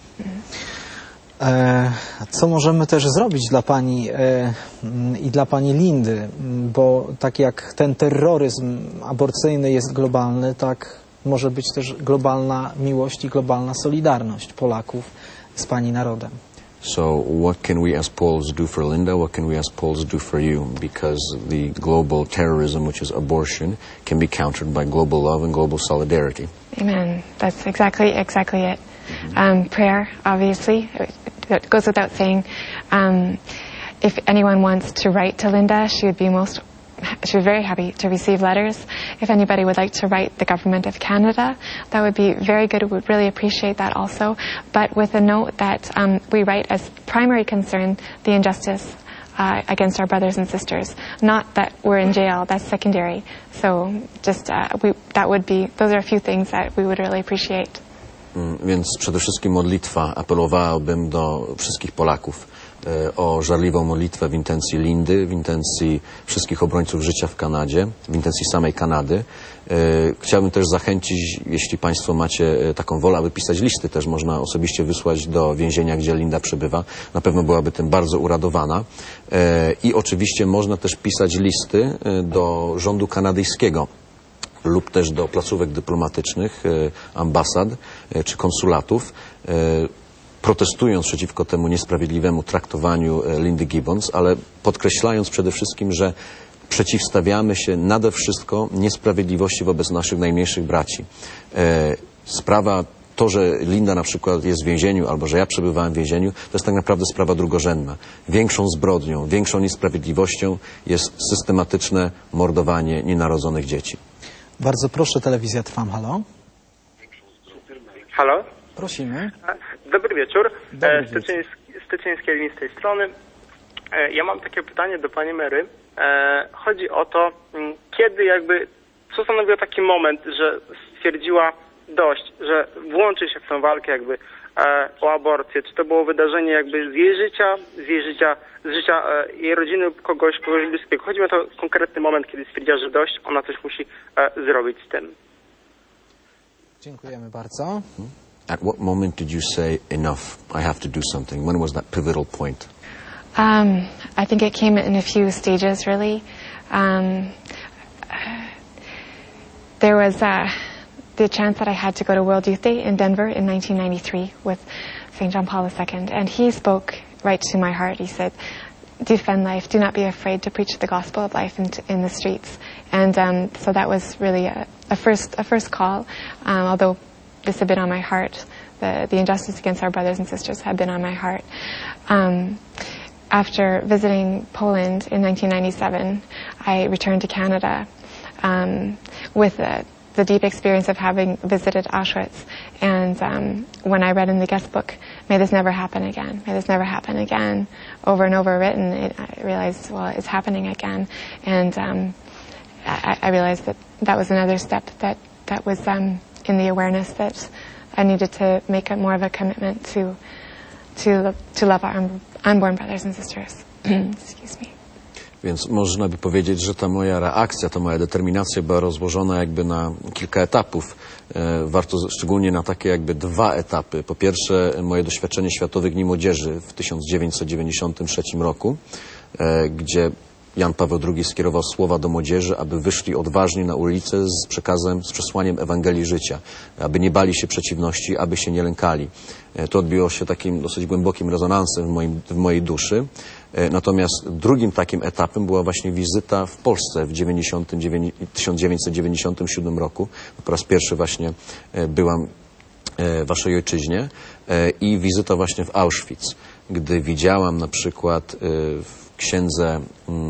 E, co możemy też zrobić dla pani e, i dla pani Lindy, bo tak jak ten terroryzm aborcyjny jest globalny, tak może być też globalna miłość i globalna solidarność Polaków z pani narodem. So what can we as Poles do for Linda? What can we as Poles do for you? Because the global terrorism, which is abortion, can be countered by global love and global solidarity. Amen. That's exactly exactly it. Um, prayer, obviously, it goes without saying. Um, if anyone wants to write to Linda, she would be most she was very happy to receive letters. If anybody would like to write the Government of Canada, that would be very good. We would really appreciate that also. But with a note that um, we write as primary concern the injustice uh, against our brothers and sisters. Not that we're in jail, that's secondary. So just uh, we, that would be, those are a few things that we would really appreciate. Więc przede wszystkim modlitwa. Apelowałbym do wszystkich Polaków o żarliwą modlitwę w intencji Lindy, w intencji wszystkich obrońców życia w Kanadzie, w intencji samej Kanady. Chciałbym też zachęcić, jeśli Państwo macie taką wolę, aby pisać listy, też można osobiście wysłać do więzienia, gdzie Linda przebywa. Na pewno byłaby tym bardzo uradowana. I oczywiście można też pisać listy do rządu kanadyjskiego lub też do placówek dyplomatycznych, ambasad czy konsulatów, protestując przeciwko temu niesprawiedliwemu traktowaniu Lindy Gibbons, ale podkreślając przede wszystkim, że przeciwstawiamy się nade wszystko niesprawiedliwości wobec naszych najmniejszych braci. Sprawa, to, że Linda na przykład jest w więzieniu, albo że ja przebywałem w więzieniu, to jest tak naprawdę sprawa drugorzędna. Większą zbrodnią, większą niesprawiedliwością jest systematyczne mordowanie nienarodzonych dzieci. Bardzo proszę, telewizja Trwam, halo. Halo? Prosimy. Dobry wieczór. Dobry wieczór. Styczyński Elwin z tej strony. Ja mam takie pytanie do pani Mary. Chodzi o to, kiedy jakby, co stanowiło taki moment, że stwierdziła dość, że włączy się w tę walkę jakby o aborcję. Czy to było wydarzenie jakby z jej życia, z jej życia, z życia jej rodziny lub kogoś, kogoś bliskiego. Chodzi mi o to konkretny moment, kiedy stwierdziła, że dość, ona coś musi zrobić z tym. Dziękujemy bardzo. At what moment did you say, enough, I have to do something? When was that pivotal point? Um, I think it came in a few stages, really. Um, there was uh, the chance that I had to go to World Youth Day in Denver in nineteen ninety-three with Saint John Paul the Second, and he spoke right to my heart. He said, defend life, do not be afraid to preach the gospel of life in, in the streets. And um, so that was really a, a first a first call, um, although this had been on my heart. The, the injustice against our brothers and sisters had been on my heart. Um, after visiting Poland in nineteen ninety-seven, I returned to Canada um, with a, the deep experience of having visited Auschwitz. And um, when I read in the guest book, "May this never happen again, may this never happen again," over and over written, it, I realized, well, it's happening again. And um, I, I realized that that was another step that, that was um, in the awareness that I needed to make a more of a commitment to, to, to love our unborn brothers and sisters. Excuse me. Więc można by powiedzieć, że ta moja reakcja, ta moja determinacja była rozłożona jakby na kilka etapów. E, warto szczególnie na takie jakby dwa etapy. Po pierwsze, moje doświadczenie Światowych Dni Młodzieży w tysiąc dziewięćset dziewięćdziesiątym trzecim roku, e, gdzie Jan Paweł drugi skierował słowa do młodzieży, aby wyszli odważnie na ulicę z przekazem, z przesłaniem Ewangelii życia, aby nie bali się przeciwności, aby się nie lękali. E, to odbiło się takim dosyć głębokim rezonansem w, moim, w mojej duszy. Natomiast drugim takim etapem była właśnie wizyta w Polsce w tysiąc dziewięćset dziewięćdziesiątym siódmym roku. Po raz pierwszy właśnie byłam w waszej ojczyźnie i wizyta właśnie w Auschwitz, gdy widziałam na przykład w księdze,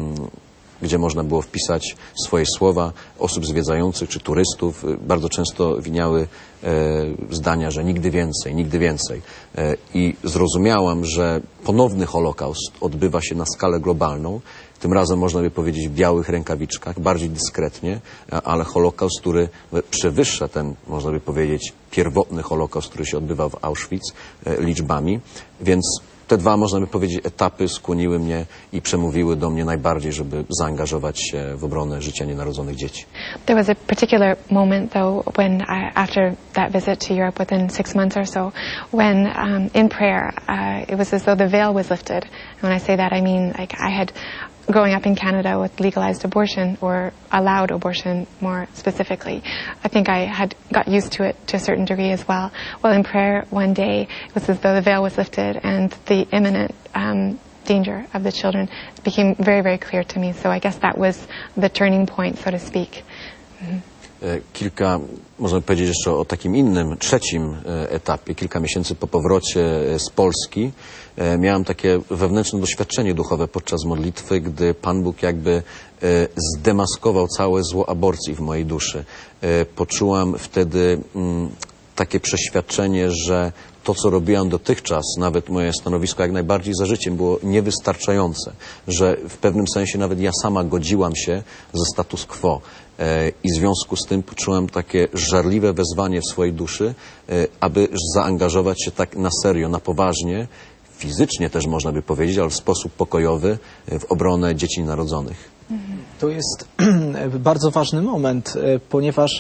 gdzie można było wpisać swoje słowa osób zwiedzających czy turystów, bardzo często winiały e, zdania, że nigdy więcej, nigdy więcej. E, I zrozumiałam, że ponowny Holokaust odbywa się na skalę globalną. Tym razem można by powiedzieć w białych rękawiczkach, bardziej dyskretnie, ale Holokaust, który przewyższa ten, można by powiedzieć, pierwotny Holokaust, który się odbywał w Auschwitz e, liczbami. Więc te dwa, można by powiedzieć, etapy skłoniły mnie i przemówiły do mnie najbardziej, żeby zaangażować się w obronę życia nienarodzonych dzieci. There was a particular moment, though, when I, after that visit to Europe within six months or so, when um, in prayer, uh, it was as though the veil was lifted. And when I say that, I mean like I had, growing up in Canada with legalized abortion, or allowed abortion more specifically, I think I had got used to it to a certain degree as well. Well, in prayer one day, it was as though the veil was lifted and the imminent um, danger of the children became very, very clear to me. So I guess that was the turning point, so to speak. Mm-hmm. Kilka, można powiedzieć jeszcze o takim innym, trzecim etapie, kilka miesięcy po powrocie z Polski, miałem takie wewnętrzne doświadczenie duchowe podczas modlitwy, gdy Pan Bóg jakby zdemaskował całe zło aborcji w mojej duszy. Poczułam wtedy takie przeświadczenie, że to, co robiłam dotychczas, nawet moje stanowisko jak najbardziej za życiem, było niewystarczające, że w pewnym sensie nawet ja sama godziłam się ze status quo. I w związku z tym poczułem takie żarliwe wezwanie w swojej duszy, aby zaangażować się tak na serio, na poważnie, fizycznie też można by powiedzieć, ale w sposób pokojowy w obronę dzieci narodzonych. To jest bardzo ważny moment, ponieważ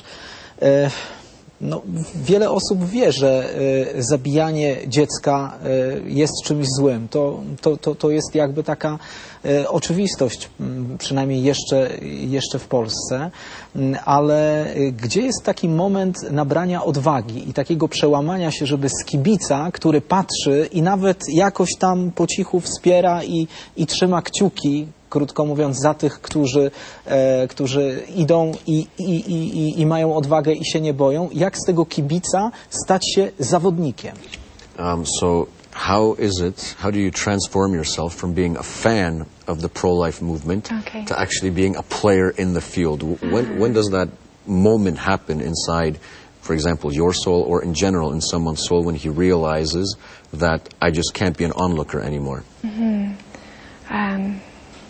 no, wiele osób wie, że y, zabijanie dziecka y, jest czymś złym. To, to, to, to jest jakby taka y, oczywistość, y, przynajmniej jeszcze, jeszcze w Polsce. Y, ale y, gdzie jest taki moment nabrania odwagi i takiego przełamania się, żeby z kibica, który patrzy i nawet jakoś tam po cichu wspiera i, i trzyma kciuki, krótko mówiąc, za tych, którzy, e, którzy idą i, i, i, i mają odwagę i się nie boją. Jak z tego kibica stać się zawodnikiem? Um, so how is it, how do you transform yourself from being a fan of the pro-life movement okay. to actually being a player in the field? When, when does that moment happen inside, for example, your soul or in general in someone's soul when he realizes that I just can't be an onlooker anymore? Mm-hmm. um.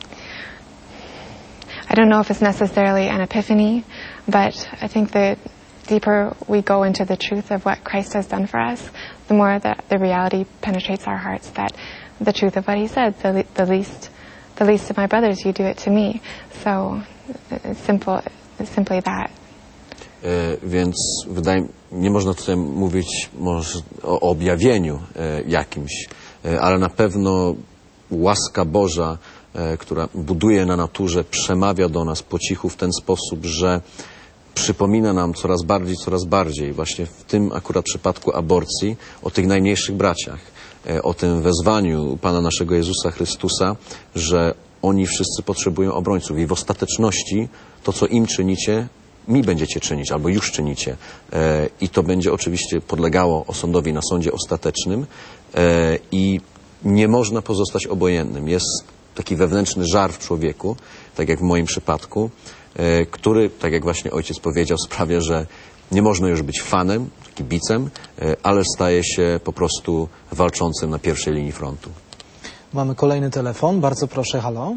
I don't know if it's necessarily an epiphany, but I think the deeper we go into the truth of what Christ has done for us, the more that the reality penetrates our hearts that the truth of what he said, the, the least the least of my brothers, you do it to me. So it's simple, it's simply that. E, więc wydaje mi nie można tutaj mówić może o objawieniu e, jakimś, e, ale na pewno łaska Boża, która buduje na naturze, przemawia do nas po cichu w ten sposób, że przypomina nam coraz bardziej, coraz bardziej, właśnie w tym akurat przypadku aborcji, o tych najmniejszych braciach, o tym wezwaniu Pana naszego Jezusa Chrystusa, że oni wszyscy potrzebują obrońców i w ostateczności to, co im czynicie, mi będziecie czynić, albo już czynicie. I to będzie oczywiście podlegało osądowi na sądzie ostatecznym i nie można pozostać obojętnym. Jest taki wewnętrzny żar w człowieku, tak jak w moim przypadku, e, który, tak jak właśnie ojciec powiedział, sprawia, że nie można już być fanem, kibicem, e, ale staje się po prostu walczącym na pierwszej linii frontu. Mamy kolejny telefon. Bardzo proszę, halo.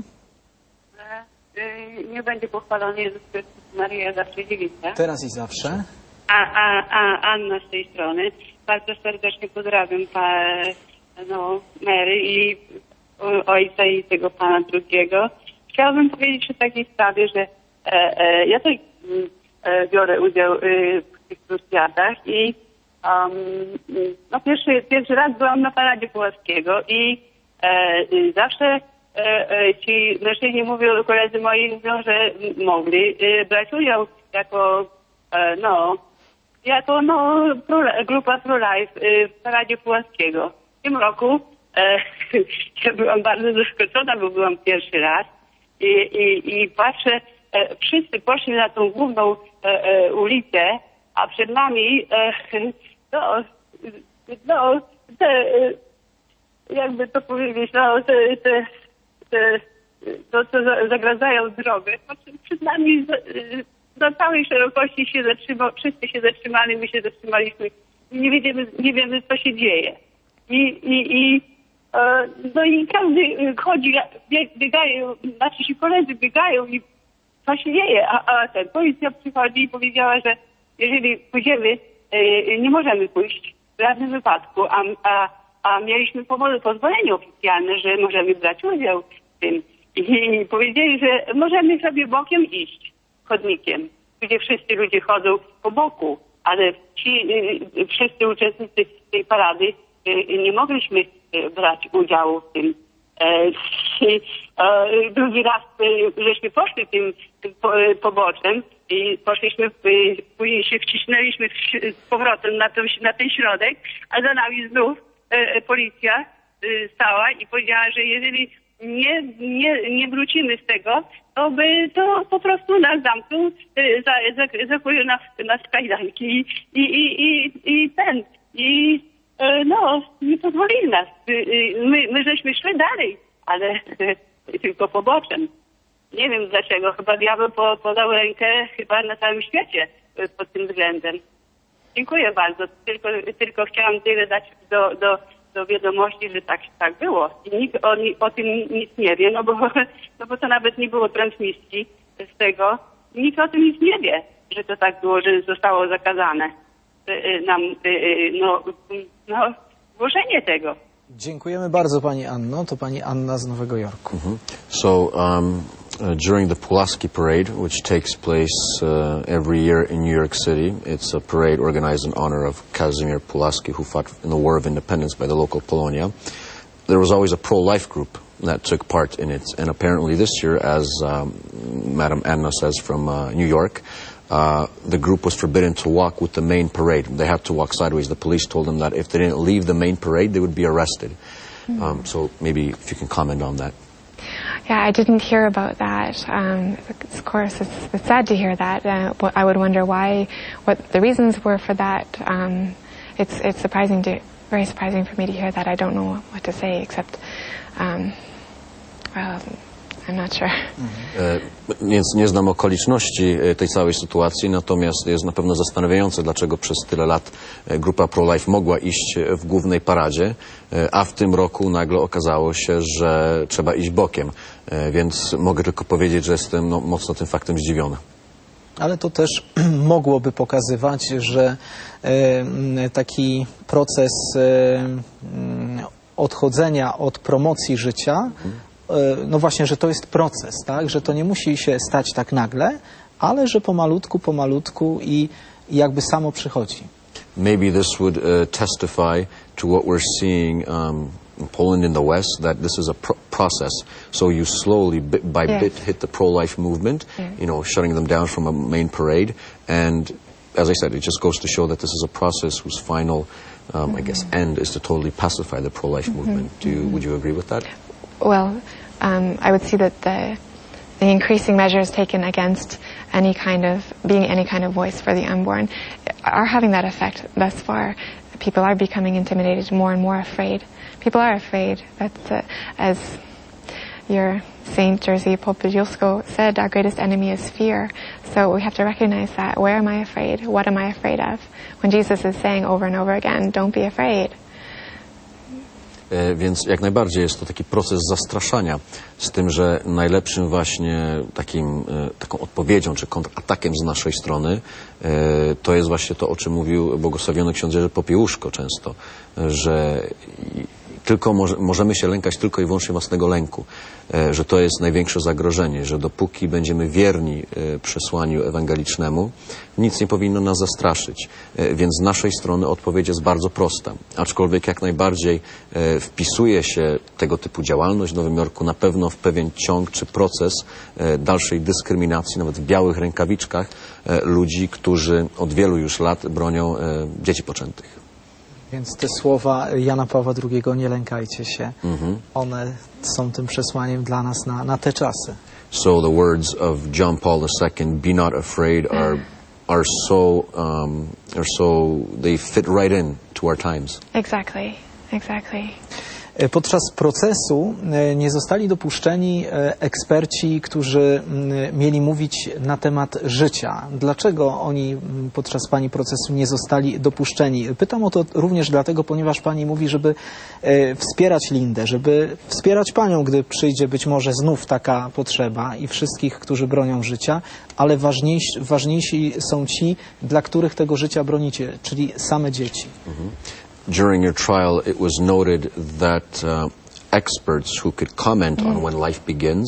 Nie będzie pochwalony Jezus Chrystus, Maryja zawsze dziewica. Teraz i zawsze. A, a, a Anna z tej strony. Bardzo serdecznie pozdrawiam pa, no, Mary i ojca i tego pana drugiego. Chciałabym powiedzieć o takiej sprawie, że e, e, ja też e, biorę udział e, w tych krucjatach i um, no, pierwszy, pierwszy raz byłam na paradzie Puławskiego i e, zawsze E, e, ci mężczyźni mówią, koledzy moi mówią, że mogli e, brać udział jako, e, no, jako, no, pro, grupa Pro-Life e, w paradzie Puławskiego. W tym roku e, ja byłam bardzo zaskoczona, bo byłam pierwszy raz i, i, i patrzę, e, wszyscy poszli na tą główną e, e, ulicę, a przed nami, e, no, no, te, e, jakby to powiedzieć, no, te, te to, co zagradzają drogę, to przed nami na całej szerokości się zatrzymał, wszyscy się zatrzymali, my się zatrzymaliśmy i nie wiemy, nie wiemy co się dzieje. I, i, i no i każdy chodzi, biegają, znaczy ci koledzy biegają i co się dzieje, a, a ten policja przychodzi i powiedziała, że jeżeli pójdziemy, nie możemy pójść w żadnym wypadku, a, a A mieliśmy pozwolenie oficjalne, że możemy brać udział w tym. I powiedzieli, że możemy sobie bokiem iść, chodnikiem, gdzie wszyscy ludzie chodzą po boku, ale ci wszyscy uczestnicy tej parady nie mogliśmy brać udziału w tym. Drugi raz żeśmy poszli tym poboczem i poszliśmy, później się wcisnęliśmy z powrotem na ten, na ten środek, a za nami znów policja stała i powiedziała, że jeżeli nie, nie, nie wrócimy z tego, to by to po prostu nas zamknął, zakłują nas na kajdanki i, i, i, i, i ten, i no, nie pozwolili nas. My, my żeśmy szli dalej, ale tylko poboczem. Nie wiem dlaczego, chyba diabeł podał rękę chyba na całym świecie pod tym względem. Dziękuję bardzo. Tylko, tylko chciałam tyle dać do, do, do wiadomości, że tak, tak było. I nikt o, o tym nic nie wie, no bo, no bo to nawet nie było transmisji z tego. Nikt o tym nic nie wie, że to tak było, że zostało zakazane nam no, no, głoszenie tego. Dziękujemy bardzo pani Anno. To pani Anna z Nowego Jorku. Mm-hmm. So, um, uh, during the Pulaski Parade, which takes place uh, every year in New York City, it's a parade organized in honor of Kazimierz Pulaski, who fought in the War of Independence by the local Polonia. There was always a pro-life group that took part in it, and apparently this year, as um, Madam Anna says from uh, New York, Uh, the group was forbidden to walk with the main parade. They had to walk sideways. The police told them that if they didn't leave the main parade, they would be arrested. Mm. Um, so maybe if you can comment on that. Yeah, I didn't hear about that. Um, of course, it's, it's sad to hear that. Uh, I would wonder why, what the reasons were for that. Um, it's it's surprising to, very surprising for me to hear that. I don't know what to say except, um, well, I'm not sure. E, więc nie znam okoliczności tej całej sytuacji, natomiast jest na pewno zastanawiające, dlaczego przez tyle lat grupa Pro-Life mogła iść w głównej paradzie, a w tym roku nagle okazało się, że trzeba iść bokiem. E, więc mogę tylko powiedzieć, że jestem no, mocno tym faktem zdziwiony. Ale to też mogłoby pokazywać, że e, taki proces e, odchodzenia od promocji życia, no właśnie, że to jest proces, tak? Że to nie musi się stać tak nagle, ale że pomalutku, pomalutku i, i jakby samo przychodzi. Maybe this would uh, testify to what we're seeing um, in Poland in the West, that this is a pro process. So you slowly, bit by yes. bit, hit the pro-life movement, yes. you know, shutting them down from a main parade. And as I said, it just goes to show that this is a process whose final, um, mm-hmm. I guess, end is to totally pacify the pro-life mm-hmm. movement. Do you, would you agree with that? Well, um, I would see that the, the increasing measures taken against any kind of, being any kind of voice for the unborn are having that effect thus far. People are becoming intimidated, more and more afraid. People are afraid. That's uh, as your Saint Jerzy Popielsko said, our greatest enemy is fear. So we have to recognize that. Where am I afraid? What am I afraid of? When Jesus is saying over and over again, don't be afraid. Więc jak najbardziej jest to taki proces zastraszania, z tym, że najlepszym właśnie takim, taką odpowiedzią czy kontratakiem z naszej strony to jest właśnie to, o czym mówił błogosławiony ksiądz Jerzy Popiełuszko często, że tylko może, możemy się lękać tylko i wyłącznie własnego lęku, że to jest największe zagrożenie, że dopóki będziemy wierni przesłaniu ewangelicznemu, nic nie powinno nas zastraszyć. Więc z naszej strony odpowiedź jest bardzo prosta. Aczkolwiek jak najbardziej wpisuje się tego typu działalność w Nowym Jorku na pewno w pewien ciąg czy proces dalszej dyskryminacji, nawet w białych rękawiczkach, ludzi, którzy od wielu już lat bronią dzieci poczętych. Więc te słowa Jana Pawła drugiego, nie lękajcie się, mm-hmm. one są tym przesłaniem dla nas na, na te czasy. So the words of John Paul the Second, be not afraid, are, are so, um, are so, they fit right in to our times. Exactly, exactly. Podczas procesu nie zostali dopuszczeni eksperci, którzy mieli mówić na temat życia. Dlaczego oni podczas Pani procesu nie zostali dopuszczeni? Pytam o to również dlatego, ponieważ Pani mówi, żeby wspierać Lindę, żeby wspierać Panią, gdy przyjdzie być może znów taka potrzeba i wszystkich, którzy bronią życia, ale ważniejsi, ważniejsi są ci, dla których tego życia bronicie, czyli same dzieci. Mhm. During your trial, it was noted that uh, experts who could comment mm. on when life begins,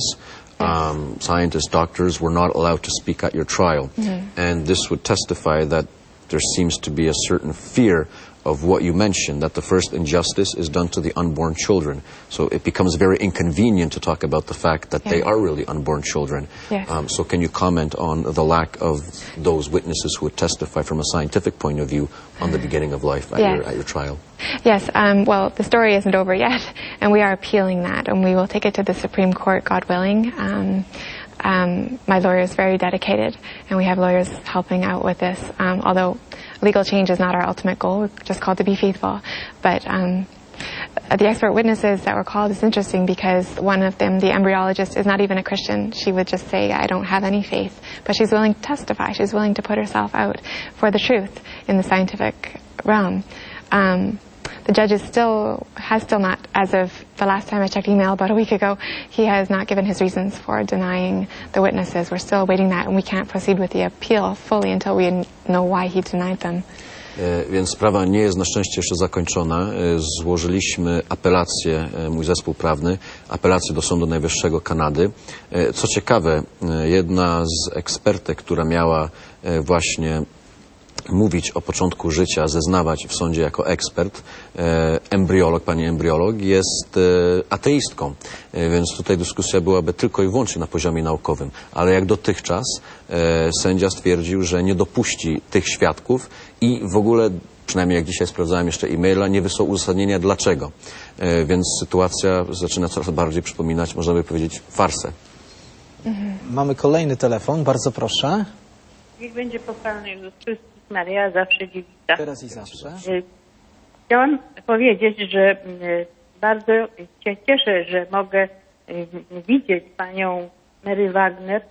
um, scientists, doctors, were not allowed to speak at your trial. Mm. And this would testify that there seems to be a certain fear of what you mentioned, that the first injustice is done to the unborn children. So it becomes very inconvenient to talk about the fact that yeah. they are really unborn children. Yes. Um, so can you comment on the lack of those witnesses who would testify from a scientific point of view on the beginning of life at, yes. your, at your trial? Yes, um, well, the story isn't over yet, and we are appealing that, and we will take it to the Supreme Court, God willing. Um, um, my lawyer is very dedicated, and we have lawyers helping out with this, um, although legal change is not our ultimate goal. We're just called to be faithful. But um, the expert witnesses that were called is interesting because one of them, the embryologist, is not even a Christian. She would just say, I don't have any faith. But she's willing to testify. She's willing to put herself out for the truth in the scientific realm. Um, the judge is still, has still not, as of the last time I checked email about a week ago, he has not given his reasons for denying the witnesses. We're still awaiting that, and we can't proceed with the appeal fully until we know why he denied them. E, więc sprawa nie jest na szczęście jeszcze zakończona. E, złożyliśmy apelację, e, mój zespół prawny, apelację do Sądu Najwyższego Kanady. E, co ciekawe, e, jedna z ekspertek, która miała e, właśnie mówić o początku życia, zeznawać w sądzie jako ekspert, e, embriolog, pani embriolog, jest e, ateistką. E, więc tutaj dyskusja byłaby tylko i wyłącznie na poziomie naukowym. Ale jak dotychczas e, sędzia stwierdził, że nie dopuści tych świadków i w ogóle, przynajmniej jak dzisiaj sprawdzałem jeszcze e-maila, nie wysłał uzasadnienia dlaczego. E, więc sytuacja zaczyna coraz bardziej przypominać, można by powiedzieć, farsę. Mhm. Mamy kolejny telefon, bardzo proszę. Niech będzie pochwalony Jezus Chrystus, Maria, zawsze dziewica. Teraz i zawsze. Chciałam powiedzieć, że bardzo się cieszę, że mogę widzieć panią Mary Wagner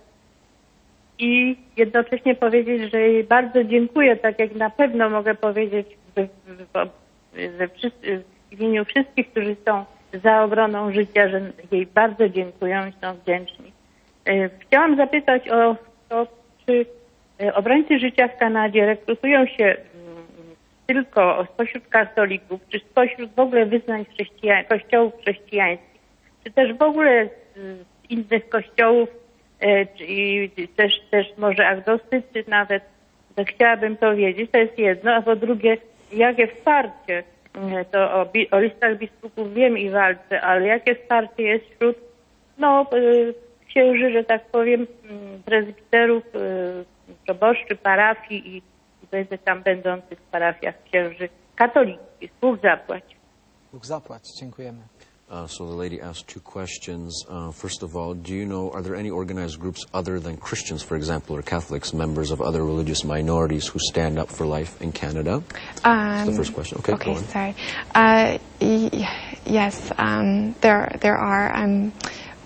i jednocześnie powiedzieć, że jej bardzo dziękuję, tak jak na pewno mogę powiedzieć w, w, w, w imieniu wszystkich, którzy są za obroną życia, że jej bardzo dziękują i są wdzięczni. Chciałam zapytać o to, czy obrońcy życia w Kanadzie rekrutują się tylko spośród katolików, czy spośród w ogóle wyznań chrześcijan, kościołów chrześcijańskich, czy też w ogóle z innych kościołów, i też, też może agnostycy nawet, to chciałabym powiedzieć, to jest jedno, a po drugie, jakie wsparcie, to o, o listach biskupów wiem i walczę, ale jakie wsparcie jest wśród, no, księży, że tak powiem, prezbiterów, proboszczy, parafii i będę tam będących w parafiach księży katolickich. Bóg zapłać. Bóg zapłać. Dziękujemy. Uh, so the lady asked two questions. Uh, first of all, do you know, are there any organized groups other than Christians, for example, or Catholics, members of other religious minorities who stand up for life in Canada? Um, That's the first question. Okay, okay go on. Sorry. Uh, y yes, um, there, there are. Um,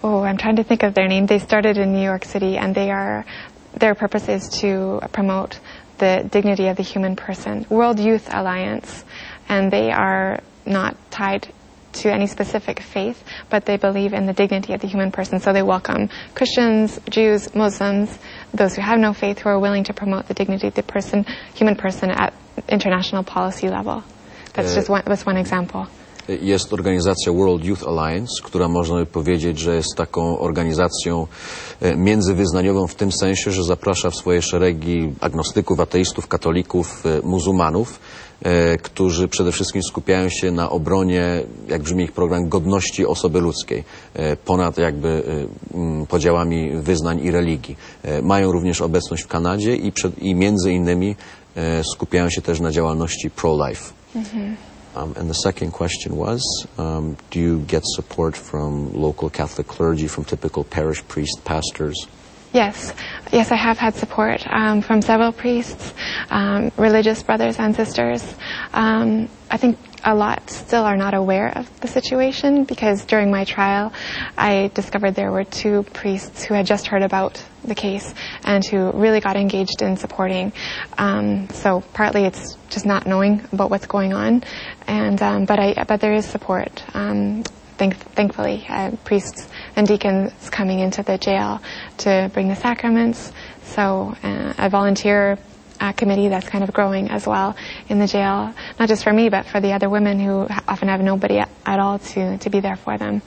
Oh, I'm trying to think of their name. They started in New York City, and they are, their purpose is to promote the dignity of the human person. World Youth Alliance, and they are not tied to any specific faith, but they believe in the dignity of the human person. So they welcome Christians, Jews, Muslims, those who have no faith, who are willing to promote the dignity of the person, human person at international policy level. That's just one, that's one example. Jest organizacja World Youth Alliance, która można by powiedzieć, że jest taką organizacją międzywyznaniową w tym sensie, że zaprasza w swoje szeregi agnostyków, ateistów, katolików, muzułmanów, którzy przede wszystkim skupiają się na obronie, jak brzmi ich program, godności osoby ludzkiej, ponad jakby podziałami wyznań i religii. Mają również obecność w Kanadzie i, przed, i między innymi skupiają się też na działalności pro-life. Mm-hmm. Um, and the second question was, um, do you get support from local Catholic clergy, from typical parish priest pastors? Yes, yes, I have had support um, from several priests, um, religious brothers and sisters. Um, I think a lot still are not aware of the situation, because during my trial I discovered there were two priests who had just heard about the case and who really got engaged in supporting. Um, so partly it's just not knowing about what's going on, and um, but I but there is support. Um, Thank, thankfully, uh, priests and deacons coming into the jail to bring the sacraments. So uh, a volunteer uh, committee that's kind of growing as well in the jail, not just for me, but for the other women who often have nobody at, at all to, to be there for them.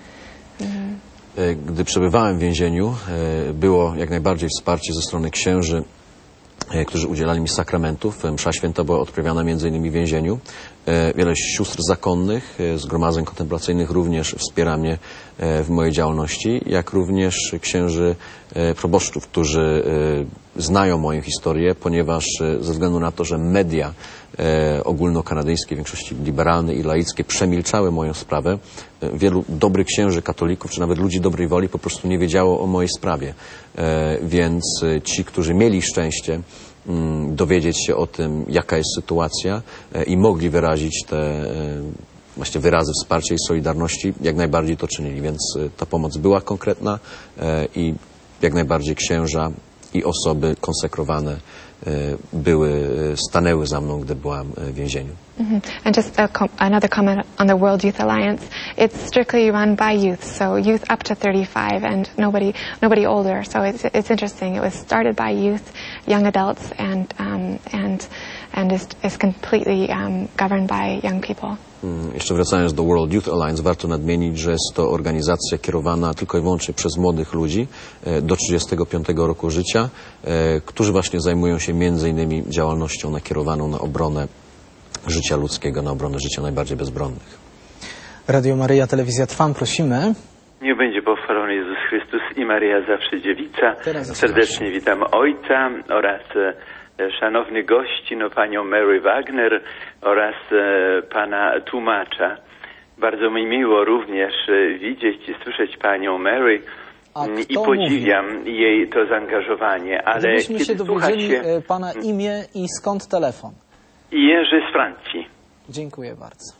Mm-hmm. Gdy przebywałem w więzieniu, było jak najbardziej wsparcie ze strony księży, którzy udzielali mi sakramentów. Msza święta była odprawiana między innymi w więzieniu. Wiele sióstr zakonnych, zgromadzeń kontemplacyjnych również wspiera mnie w mojej działalności, jak również księży proboszczów, którzy znają moją historię, ponieważ ze względu na to, że media ogólnokanadyjskie, w większości liberalne i laickie, przemilczały moją sprawę, wielu dobrych księży katolików, czy nawet ludzi dobrej woli po prostu nie wiedziało o mojej sprawie. Więc ci, którzy mieli szczęście dowiedzieć się o tym, jaka jest sytuacja i mogli wyrazić te właśnie wyrazy wsparcia i solidarności, jak najbardziej to czynili, więc ta pomoc była konkretna i jak najbardziej księża i osoby konsekrowane były, stanęły za mną, gdy byłam w więzieniu. Mm-hmm. And just a com another comment on the World Youth Alliance. It's strictly run by youth, so youth up to thirty-five and nobody nobody older. So it's it's interesting. It was started by youth, young adults, and um, and and is is completely um, governed by young people. Jeszcze wracając do World Youth Alliance, warto nadmienić, że jest to organizacja kierowana tylko i wyłącznie przez młodych ludzi do trzydziestego piątego roku życia, którzy właśnie zajmują się między innymi działalnością nakierowaną na obronę życia ludzkiego, na obronę życia najbardziej bezbronnych. Radio Maryja, Telewizja Trwam, prosimy. Niech będzie pochwalony Jezus Chrystus i Maryja zawsze dziewica. Teraz Serdecznie witam Ojca oraz e, szanownych gości, no panią Mary Wagner oraz e, pana tłumacza. Bardzo mi miło również e, widzieć i słyszeć panią Mary i podziwiam mówi? jej to zaangażowanie. Ale gdybyśmy kiedy się dowiedzieli się... pana imię i skąd telefon? Jerzy z Francji. Dziękuję bardzo.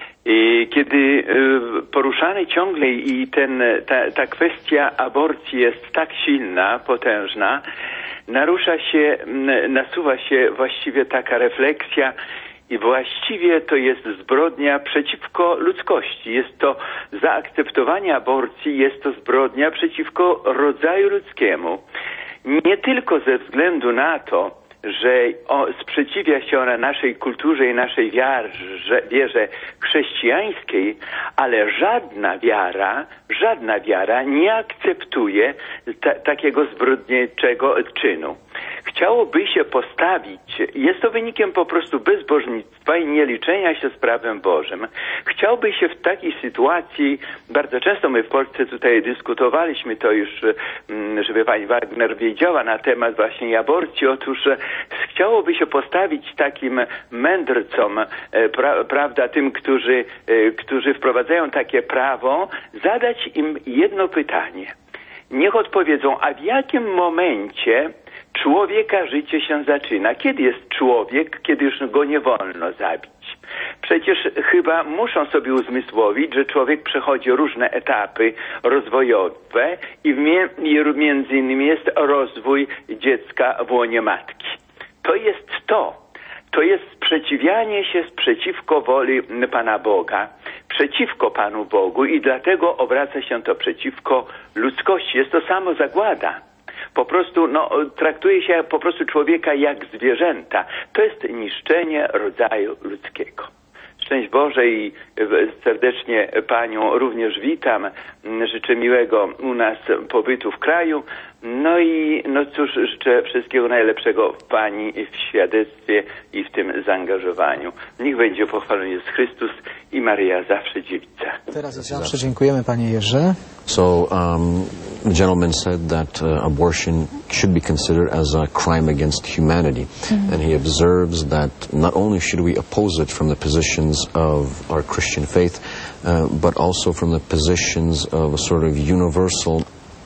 I kiedy poruszany ciągle i ten, ta, ta kwestia aborcji jest tak silna, potężna, narusza się, nasuwa się właściwie taka refleksja i właściwie to jest zbrodnia przeciwko ludzkości. Jest to zaakceptowanie aborcji, jest to zbrodnia przeciwko rodzaju ludzkiemu. Nie tylko ze względu na to, że o, sprzeciwia się ona naszej kulturze i naszej wierze, wierze chrześcijańskiej, ale żadna wiara, żadna wiara nie akceptuje ta, takiego zbrodniczego czynu. Chciałoby się postawić, jest to wynikiem po prostu bezbożnictwa i nieliczenia się z prawem Bożym. Chciałby się w takiej sytuacji, bardzo często my w Polsce tutaj dyskutowaliśmy to już, żeby pani Wagner wiedziała na temat właśnie aborcji. Otóż chciałoby się postawić takim mędrcom, pra, prawda, tym, którzy, którzy wprowadzają takie prawo, zadać im jedno pytanie. Niech odpowiedzą, a w jakim momencie człowieka życie się zaczyna? Kiedy jest człowiek, kiedy już go nie wolno zabić? Przecież chyba muszą sobie uzmysłowić, że człowiek przechodzi różne etapy rozwojowe i, w mie- i między innymi jest rozwój dziecka w łonie matki. To jest to. To jest sprzeciwianie się sprzeciwko woli Pana Boga, przeciwko Panu Bogu i dlatego obraca się to przeciwko ludzkości. Jest to samo zagłada. Po prostu no, traktuje się po prostu człowieka jak zwierzęta. To jest niszczenie rodzaju ludzkiego. Szczęść Boże i serdecznie Panią również witam. Życzę miłego u nas pobytu w kraju. No i no cóż, życzę wszystkiego najlepszego Pani w świadectwie i w tym zaangażowaniu. Niech będzie pochwalony Jezus Chrystus i Maryja zawsze dziewica. Teraz i zawsze dziękujemy, Panie Jerzy. So, um, the gentleman said that uh, abortion should be considered as a crime against humanity. Mm-hmm. And he observes that not only should we oppose it from the positions of our Christian faith, uh, but also from the positions of a sort of universal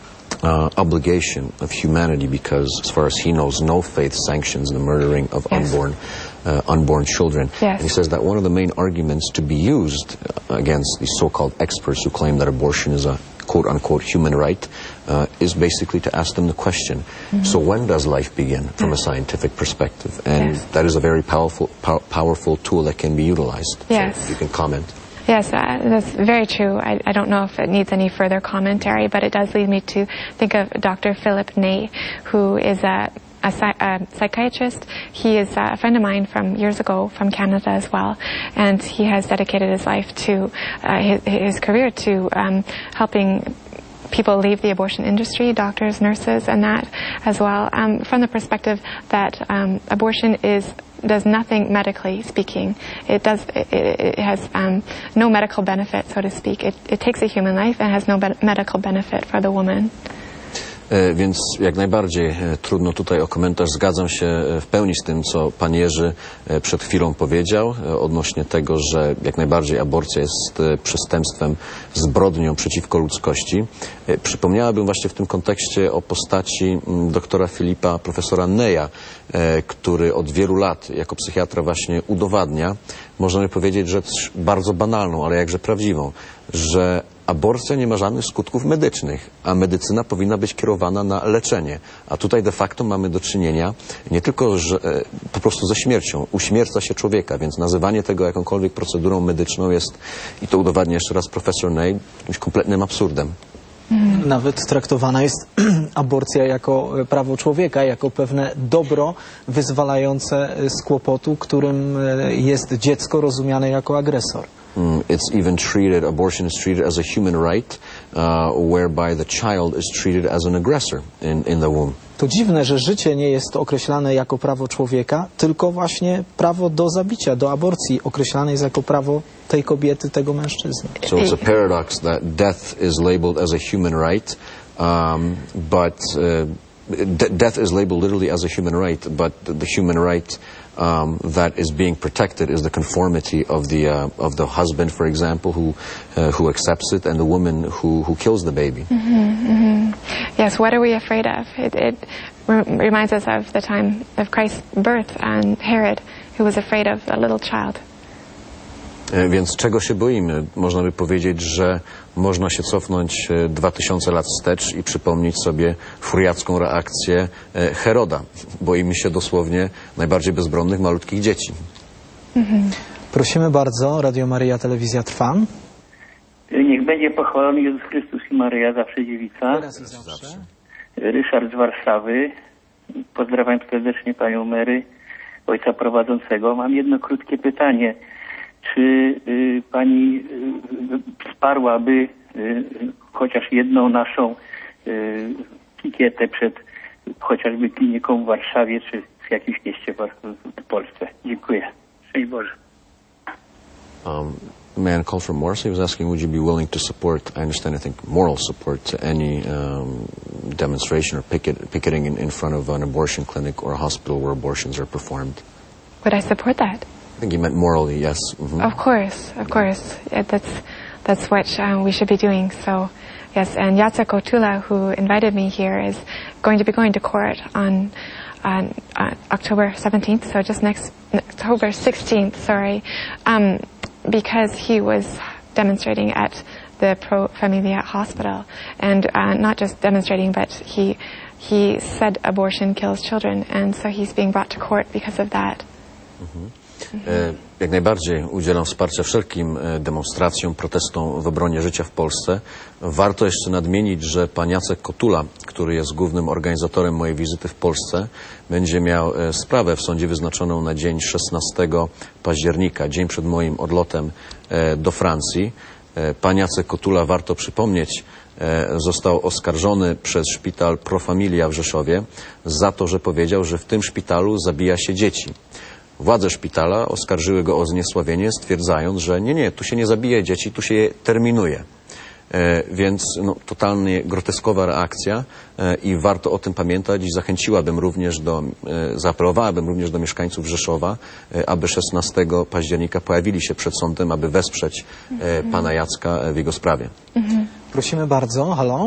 Uh, obligation of humanity, because as far as he knows, no faith sanctions the murdering of yes. unborn uh, unborn children. Yes. And he says that one of the main arguments to be used against these so-called experts who claim that abortion is a quote-unquote human right uh, is basically to ask them the question, mm-hmm. so when does life begin from yes. a scientific perspective? And yes. that is a very powerful pow- powerful tool that can be utilized. Yes. So you can comment. Yes, uh, that's very true. I, I don't know if it needs any further commentary, but it does lead me to think of Doctor Philip Ney, who is a, a, a psychiatrist. He is a friend of mine from years ago from Canada as well, and he has dedicated his life to, uh, his, his career to um, helping people leave the abortion industry, doctors, nurses, and that as well, um, from the perspective that um, abortion is does nothing medically speaking. It does. It, it has um, no medical benefit, so to speak. It, it takes a human life and has no be- medical benefit for the woman. E, więc jak najbardziej e, trudno tutaj o komentarz. Zgadzam się e, w pełni z tym, co pan Jerzy e, przed chwilą powiedział e, odnośnie tego, że jak najbardziej aborcja jest e, przestępstwem, zbrodnią przeciwko ludzkości. E, przypomniałabym właśnie w tym kontekście o postaci m, doktora Filipa, profesora Neya, e, który od wielu lat jako psychiatra właśnie udowadnia, można by powiedzieć rzecz bardzo banalną, ale jakże prawdziwą, że aborcja nie ma żadnych skutków medycznych, a medycyna powinna być kierowana na leczenie. A tutaj de facto mamy do czynienia nie tylko że, e, po prostu ze śmiercią. Uśmierca się człowieka, więc nazywanie tego jakąkolwiek procedurą medyczną jest, i to udowadnia jeszcze raz profesor Ney, jakimś kompletnym absurdem. Mm. Nawet traktowana jest aborcja jako prawo człowieka, jako pewne dobro wyzwalające z kłopotu, którym jest dziecko rozumiane jako agresor. Mm, it's even treated, abortion is treated as a human right, uh, whereby the child is treated as an aggressor in, in the womb. To dziwne, że życie nie jest określane jako prawo człowieka, tylko właśnie prawo do zabicia, do aborcji określane jest jako prawo tej kobiety, tego mężczyzny. So it's a paradox that death is labeled as a human right, um, but uh, de- death is labeled literally as a human right, but the human right Um, that is being protected is the conformity of the uh, of the husband, for example, who uh, who accepts it, and the woman who who kills the baby. Mm-hmm, mm-hmm. Yes, what are we afraid of? It, it re- reminds us of the time of Christ's birth and Herod, who was afraid of a little child. E, Więc czego się boimy? Można by powiedzieć, że można się cofnąć e, dwa tysiące lat wstecz i przypomnieć sobie furiacką reakcję e, Heroda. Boimy się dosłownie najbardziej bezbronnych, malutkich dzieci. Mhm. Prosimy bardzo, Radio Maryja, telewizja trwa. Niech będzie pochwalony Jezus Chrystus i Maryja, zawsze dziewica. Teraz i zawsze. Ryszard z Warszawy. Pozdrawiam serdecznie Panią Mary, ojca prowadzącego. Mam jedno krótkie pytanie. Czy y, Pani y, wsparłaby y, chociaż jedną naszą y, pikietę przed chociażby kliniką w Warszawie, czy w jakimś mieście w, w Polsce? Dziękuję. Szczęść Boże. Um, the man called from Morris. He was asking, would you be willing to support, I understand, I think, moral support to any um, demonstration or picket, picketing in, in front of an abortion clinic or a hospital where abortions are performed? Would I support that? I think he meant morally, yes. Mm-hmm. Of course, of course. Yeah, that's that's what um, we should be doing. So, yes, and Jacek Otula, who invited me here, is going to be going to court on on, on October seventeenth, so just next October sixteenth, sorry. Um, because he was demonstrating at the Pro Familia Hospital, and uh, not just demonstrating, but he he said abortion kills children, and so he's being brought to court because of that. Mhm. E, jak najbardziej udzielam wsparcia wszelkim e, demonstracjom, protestom w obronie życia w Polsce. Warto jeszcze nadmienić, że pan Jacek Kotula, który jest głównym organizatorem mojej wizyty w Polsce, będzie miał e, sprawę w sądzie wyznaczoną na dzień szesnastego października, dzień przed moim odlotem e, do Francji. E, pan Jacek Kotula, warto przypomnieć, e, został oskarżony przez szpital Pro Familia w Rzeszowie za to, że powiedział, że w tym szpitalu zabija się dzieci. Władze szpitala oskarżyły go o zniesławienie, stwierdzając, że nie, nie, tu się nie zabija dzieci, tu się je terminuje. E, więc no, totalnie groteskowa reakcja e, i warto o tym pamiętać i zachęciłabym również do, e, zaapelowałabym również do mieszkańców Rzeszowa, e, aby szesnastego października pojawili się przed sądem, aby wesprzeć e, pana Jacka w jego sprawie. Mhm. Prosimy bardzo, halo?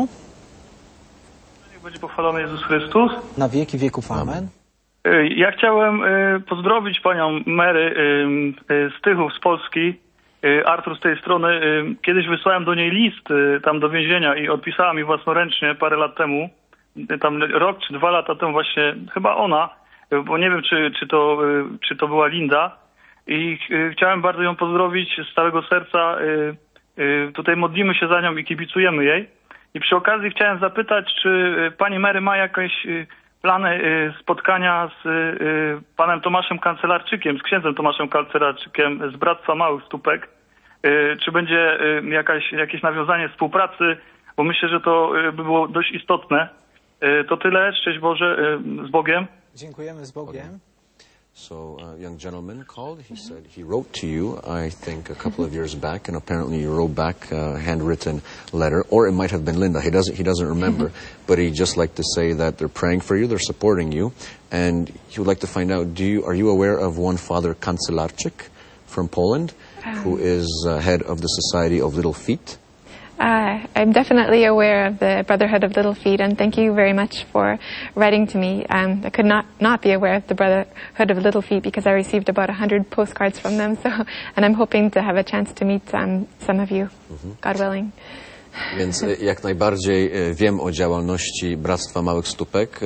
Niech będzie pochwalony Jezus Chrystus. Na wieki wieków, amen. Ja chciałem pozdrowić panią Mary z Tychów, z Polski. Artur z tej strony. Kiedyś wysłałem do niej list tam do więzienia i odpisała mi własnoręcznie parę lat temu, tam rok czy dwa lata temu właśnie, chyba ona, bo nie wiem czy, czy, to, czy to była Linda. I chciałem bardzo ją pozdrowić z całego serca. Tutaj modlimy się za nią i kibicujemy jej. I przy okazji chciałem zapytać, czy pani Mary ma jakieś plany spotkania z panem Tomaszem Kancelarczykiem, z księdzem Tomaszem Kancelarczykiem z Bractwa Małych Stópek. Czy będzie jakaś, jakieś nawiązanie współpracy, bo myślę, że to by było dość istotne. To tyle. Szczęść Boże, z Bogiem. Dziękujemy, z Bogiem. So a young gentleman called. He said he wrote to you, I think, a couple of years back, and apparently you wrote back a handwritten letter, or it might have been Linda. He doesn't he doesn't remember, but he just like to say that they're praying for you, they're supporting you, and he would like to find out: Do you are you aware of one Father Kancelarczyk from Poland, um, who is uh, head of the Society of Little Feet? Uh, I'm definitely aware of the Brotherhood of Little Feet, and thank you very much for writing to me. Um, I could not, not be aware of the Brotherhood of Little Feet because I received about a hundred postcards from them, so, and I'm hoping to have a chance to meet um, some of you, mm-hmm. God willing. Więc jak najbardziej wiem o działalności Bractwa Małych Stópek.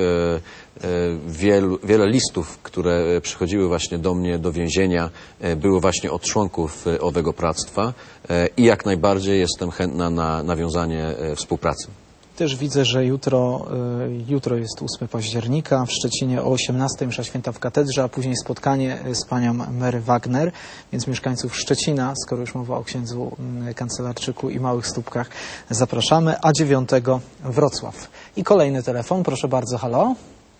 Wielu, wiele listów, które przychodziły właśnie do mnie, do więzienia, były właśnie od członków owego bractwa i jak najbardziej jestem chętna na nawiązanie współpracy. Też widzę, że jutro, jutro jest ósmego października w Szczecinie o osiemnastej msza święta w katedrze, a później spotkanie z panią Mary Wagner, więc mieszkańców Szczecina, skoro już mowa o księdzu Kancelarczyku i Małych Stópkach, zapraszamy, a dziewiątego Wrocław. I kolejny telefon, proszę bardzo, halo?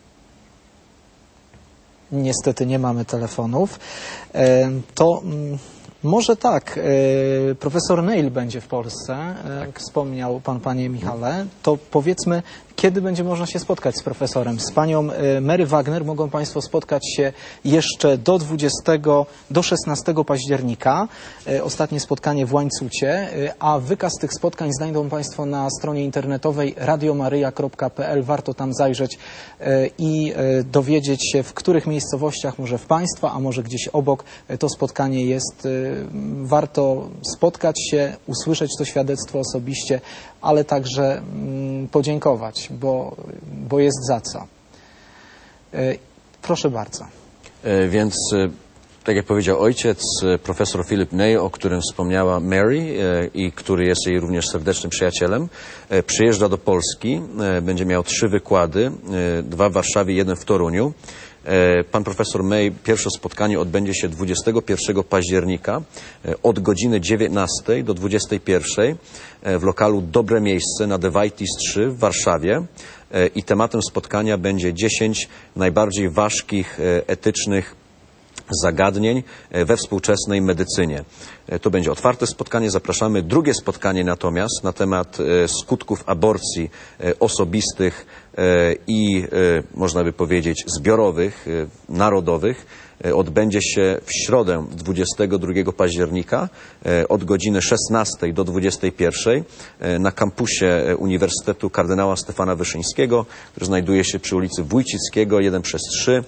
Niestety nie mamy telefonów. To może tak, profesor Neil będzie w Polsce, jak wspomniał pan, panie Michale, to powiedzmy, kiedy będzie można się spotkać z profesorem? Z panią Mary Wagner mogą państwo spotkać się jeszcze do dwudziestego, do szesnastego października. Ostatnie spotkanie w Łańcucie, a wykaz tych spotkań znajdą państwo na stronie internetowej radiomaryja kropka p l. Warto tam zajrzeć i dowiedzieć się, w których miejscowościach, może w państwa, a może gdzieś obok, to spotkanie jest. Warto spotkać się, usłyszeć to świadectwo osobiście, ale także podziękować, bo, bo jest za co. Proszę bardzo. Więc, tak jak powiedział ojciec, profesor Philip Ney, o którym wspomniała Mary i który jest jej również serdecznym przyjacielem, przyjeżdża do Polski, będzie miał trzy wykłady, dwa w Warszawie, jeden w Toruniu. Pan profesor May, pierwsze spotkanie odbędzie się dwudziestego pierwszego października od godziny dziewiętnastej do dwudziestej pierwszej w lokalu Dobre Miejsce na Dewajtis trzy w Warszawie i tematem spotkania będzie dziesięć najbardziej ważkich, etycznych zagadnień we współczesnej medycynie. To będzie otwarte spotkanie, zapraszamy. Drugie spotkanie natomiast na temat skutków aborcji osobistych i, można by powiedzieć, zbiorowych, narodowych, odbędzie się w środę dwudziestego drugiego października od godziny szesnastej do dwudziestej pierwszej na kampusie Uniwersytetu Kardynała Stefana Wyszyńskiego, który znajduje się przy ulicy Wójcickiego jeden przez trzy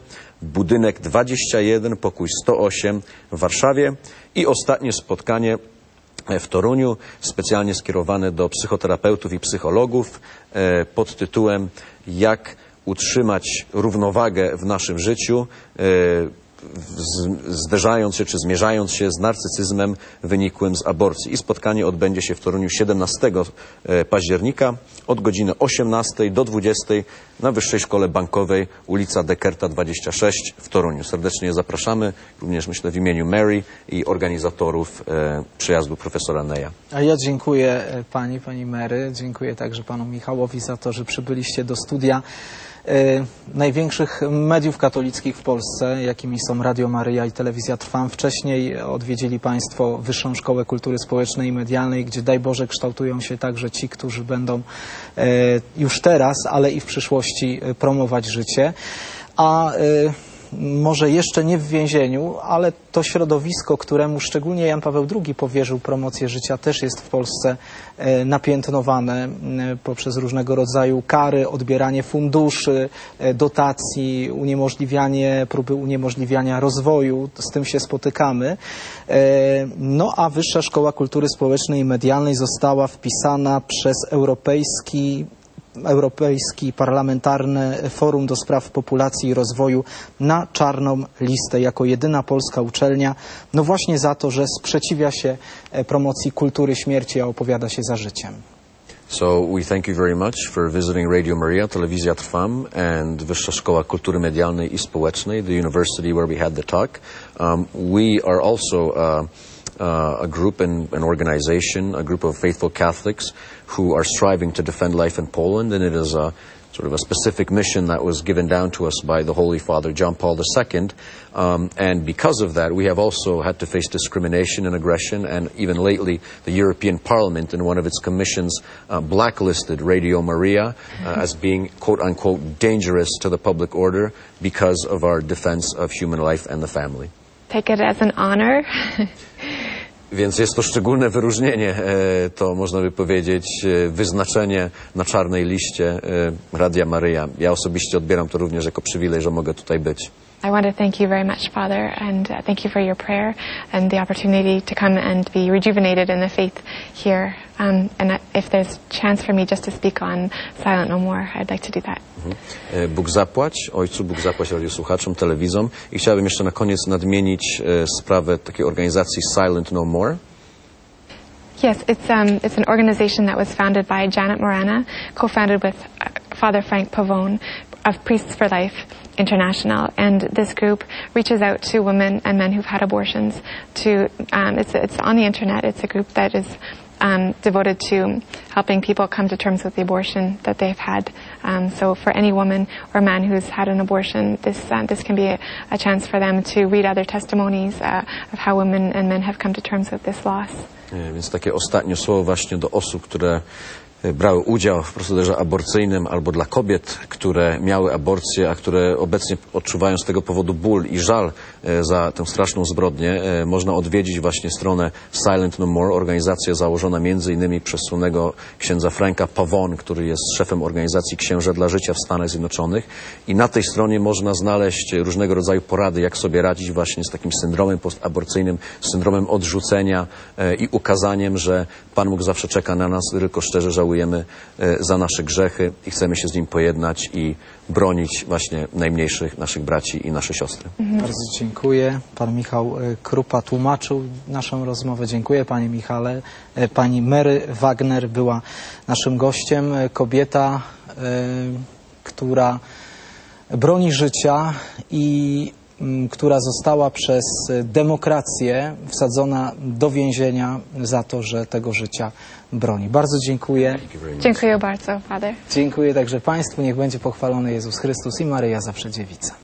budynek dwadzieścia jeden, pokój sto osiem w Warszawie. I ostatnie spotkanie w Toruniu, specjalnie skierowane do psychoterapeutów i psychologów pod tytułem Jak utrzymać równowagę w naszym życiu, zderzając się czy zmierzając się z narcyzyzmem wynikłym z aborcji. I spotkanie odbędzie się w Toruniu siedemnastego października od godziny osiemnastej do dwudziestej na Wyższej Szkole Bankowej, ulica Dekerta dwadzieścia sześć w Toruniu. Serdecznie zapraszamy, również myślę w imieniu Mary i organizatorów e, przyjazdu profesora Neya. A ja dziękuję pani, pani Mary, dziękuję także panu Michałowi za to, że przybyliście do studia e, największych mediów katolickich w Polsce, jakimi są Radio Maryja i Telewizja Trwam. Wcześniej odwiedzili państwo Wyższą Szkołę Kultury Społecznej i Medialnej, gdzie daj Boże kształtują się także ci, którzy będą e, już teraz, ale i w przyszłości promować życie. A e, może jeszcze nie w więzieniu, ale to środowisko, któremu szczególnie Jan Paweł drugi powierzył promocję życia, też jest w Polsce e, napiętnowane e, poprzez różnego rodzaju kary, odbieranie funduszy, e, dotacji, uniemożliwianie, próby uniemożliwiania rozwoju. Z tym się spotykamy. E, no a Wyższa Szkoła Kultury Społecznej i Medialnej została wpisana przez Europejski Europejski Parlamentarny Forum do Spraw Populacji i Rozwoju na czarną listę jako jedyna polska uczelnia, no właśnie za to, że sprzeciwia się promocji kultury śmierci, a opowiada się za życiem. So we thank you very much for visiting Radio Maria, Telewizja Trwam, and Wyższa Szkoła Kultury Medialnej i Społecznej, the university where we had the talk. Um, we are also uh, Uh, a group and an organization, a group of faithful Catholics who are striving to defend life in Poland, and it is a sort of a specific mission that was given down to us by the Holy Father John Paul the Second. Um, and because of that, we have also had to face discrimination and aggression, and even lately, the European Parliament, in one of its commissions, uh, blacklisted Radio Maria uh, as being, quote-unquote, dangerous to the public order because of our defense of human life and the family. Take it as an honor. Więc jest to szczególne wyróżnienie, to można by powiedzieć wyznaczenie na czarnej liście Radia Maryja. Ja osobiście odbieram to również jako przywilej, że mogę tutaj być. I want to thank you very much, Father, and uh, thank you for your prayer and the opportunity to come and be rejuvenated in the faith here. Um, and if there's chance for me just to speak on Silent No More, I'd like to do that. Bóg zapłać, Ojcu, Bóg zapłać radiosłuchaczom, telewizom. I chciałbym jeszcze na koniec nadmienić e, sprawę takiej organizacji Silent No More. Yes, it's um, it's an organization that was founded by Janet Morana, co-founded with uh, Father Frank Pavone of Priests for Life International, and this group reaches out to women and men who've had abortions. To um, it's it's on the internet. It's a group that is um, devoted to helping people come to terms with the abortion that they've had. Um, so for any woman or man who's had an abortion, this uh, this can be a, a chance for them to read other testimonies uh, of how women and men have come to terms with this loss. Więc takie ostatnie słowo właśnie do osób, które brały udział w procederze aborcyjnym, albo dla kobiet, które miały aborcję, a które obecnie odczuwają z tego powodu ból i żal za tę straszną zbrodnię. Można odwiedzić właśnie stronę Silent No More, organizację założona między innymi przez słynnego księdza Franka Pavone, który jest szefem organizacji Księże dla Życia w Stanach Zjednoczonych. I na tej stronie można znaleźć różnego rodzaju porady, jak sobie radzić właśnie z takim syndromem postaborcyjnym, syndromem odrzucenia i ukazaniem, że Pan Bóg zawsze czeka na nas, tylko szczerze żałujemy za nasze grzechy i chcemy się z Nim pojednać i bronić właśnie najmniejszych naszych braci i nasze siostry. Mhm. Bardzo dziękuję. Pan Michał Krupa tłumaczył naszą rozmowę. Dziękuję, Panie Michale. Pani Mary Wagner była naszym gościem. Kobieta, y, która broni życia i która została przez demokrację wsadzona do więzienia za to, że tego życia broni. Bardzo dziękuję. Dziękuję bardzo, Father. Dziękuję także Państwu. Niech będzie pochwalony Jezus Chrystus i Maryja zawsze Dziewica.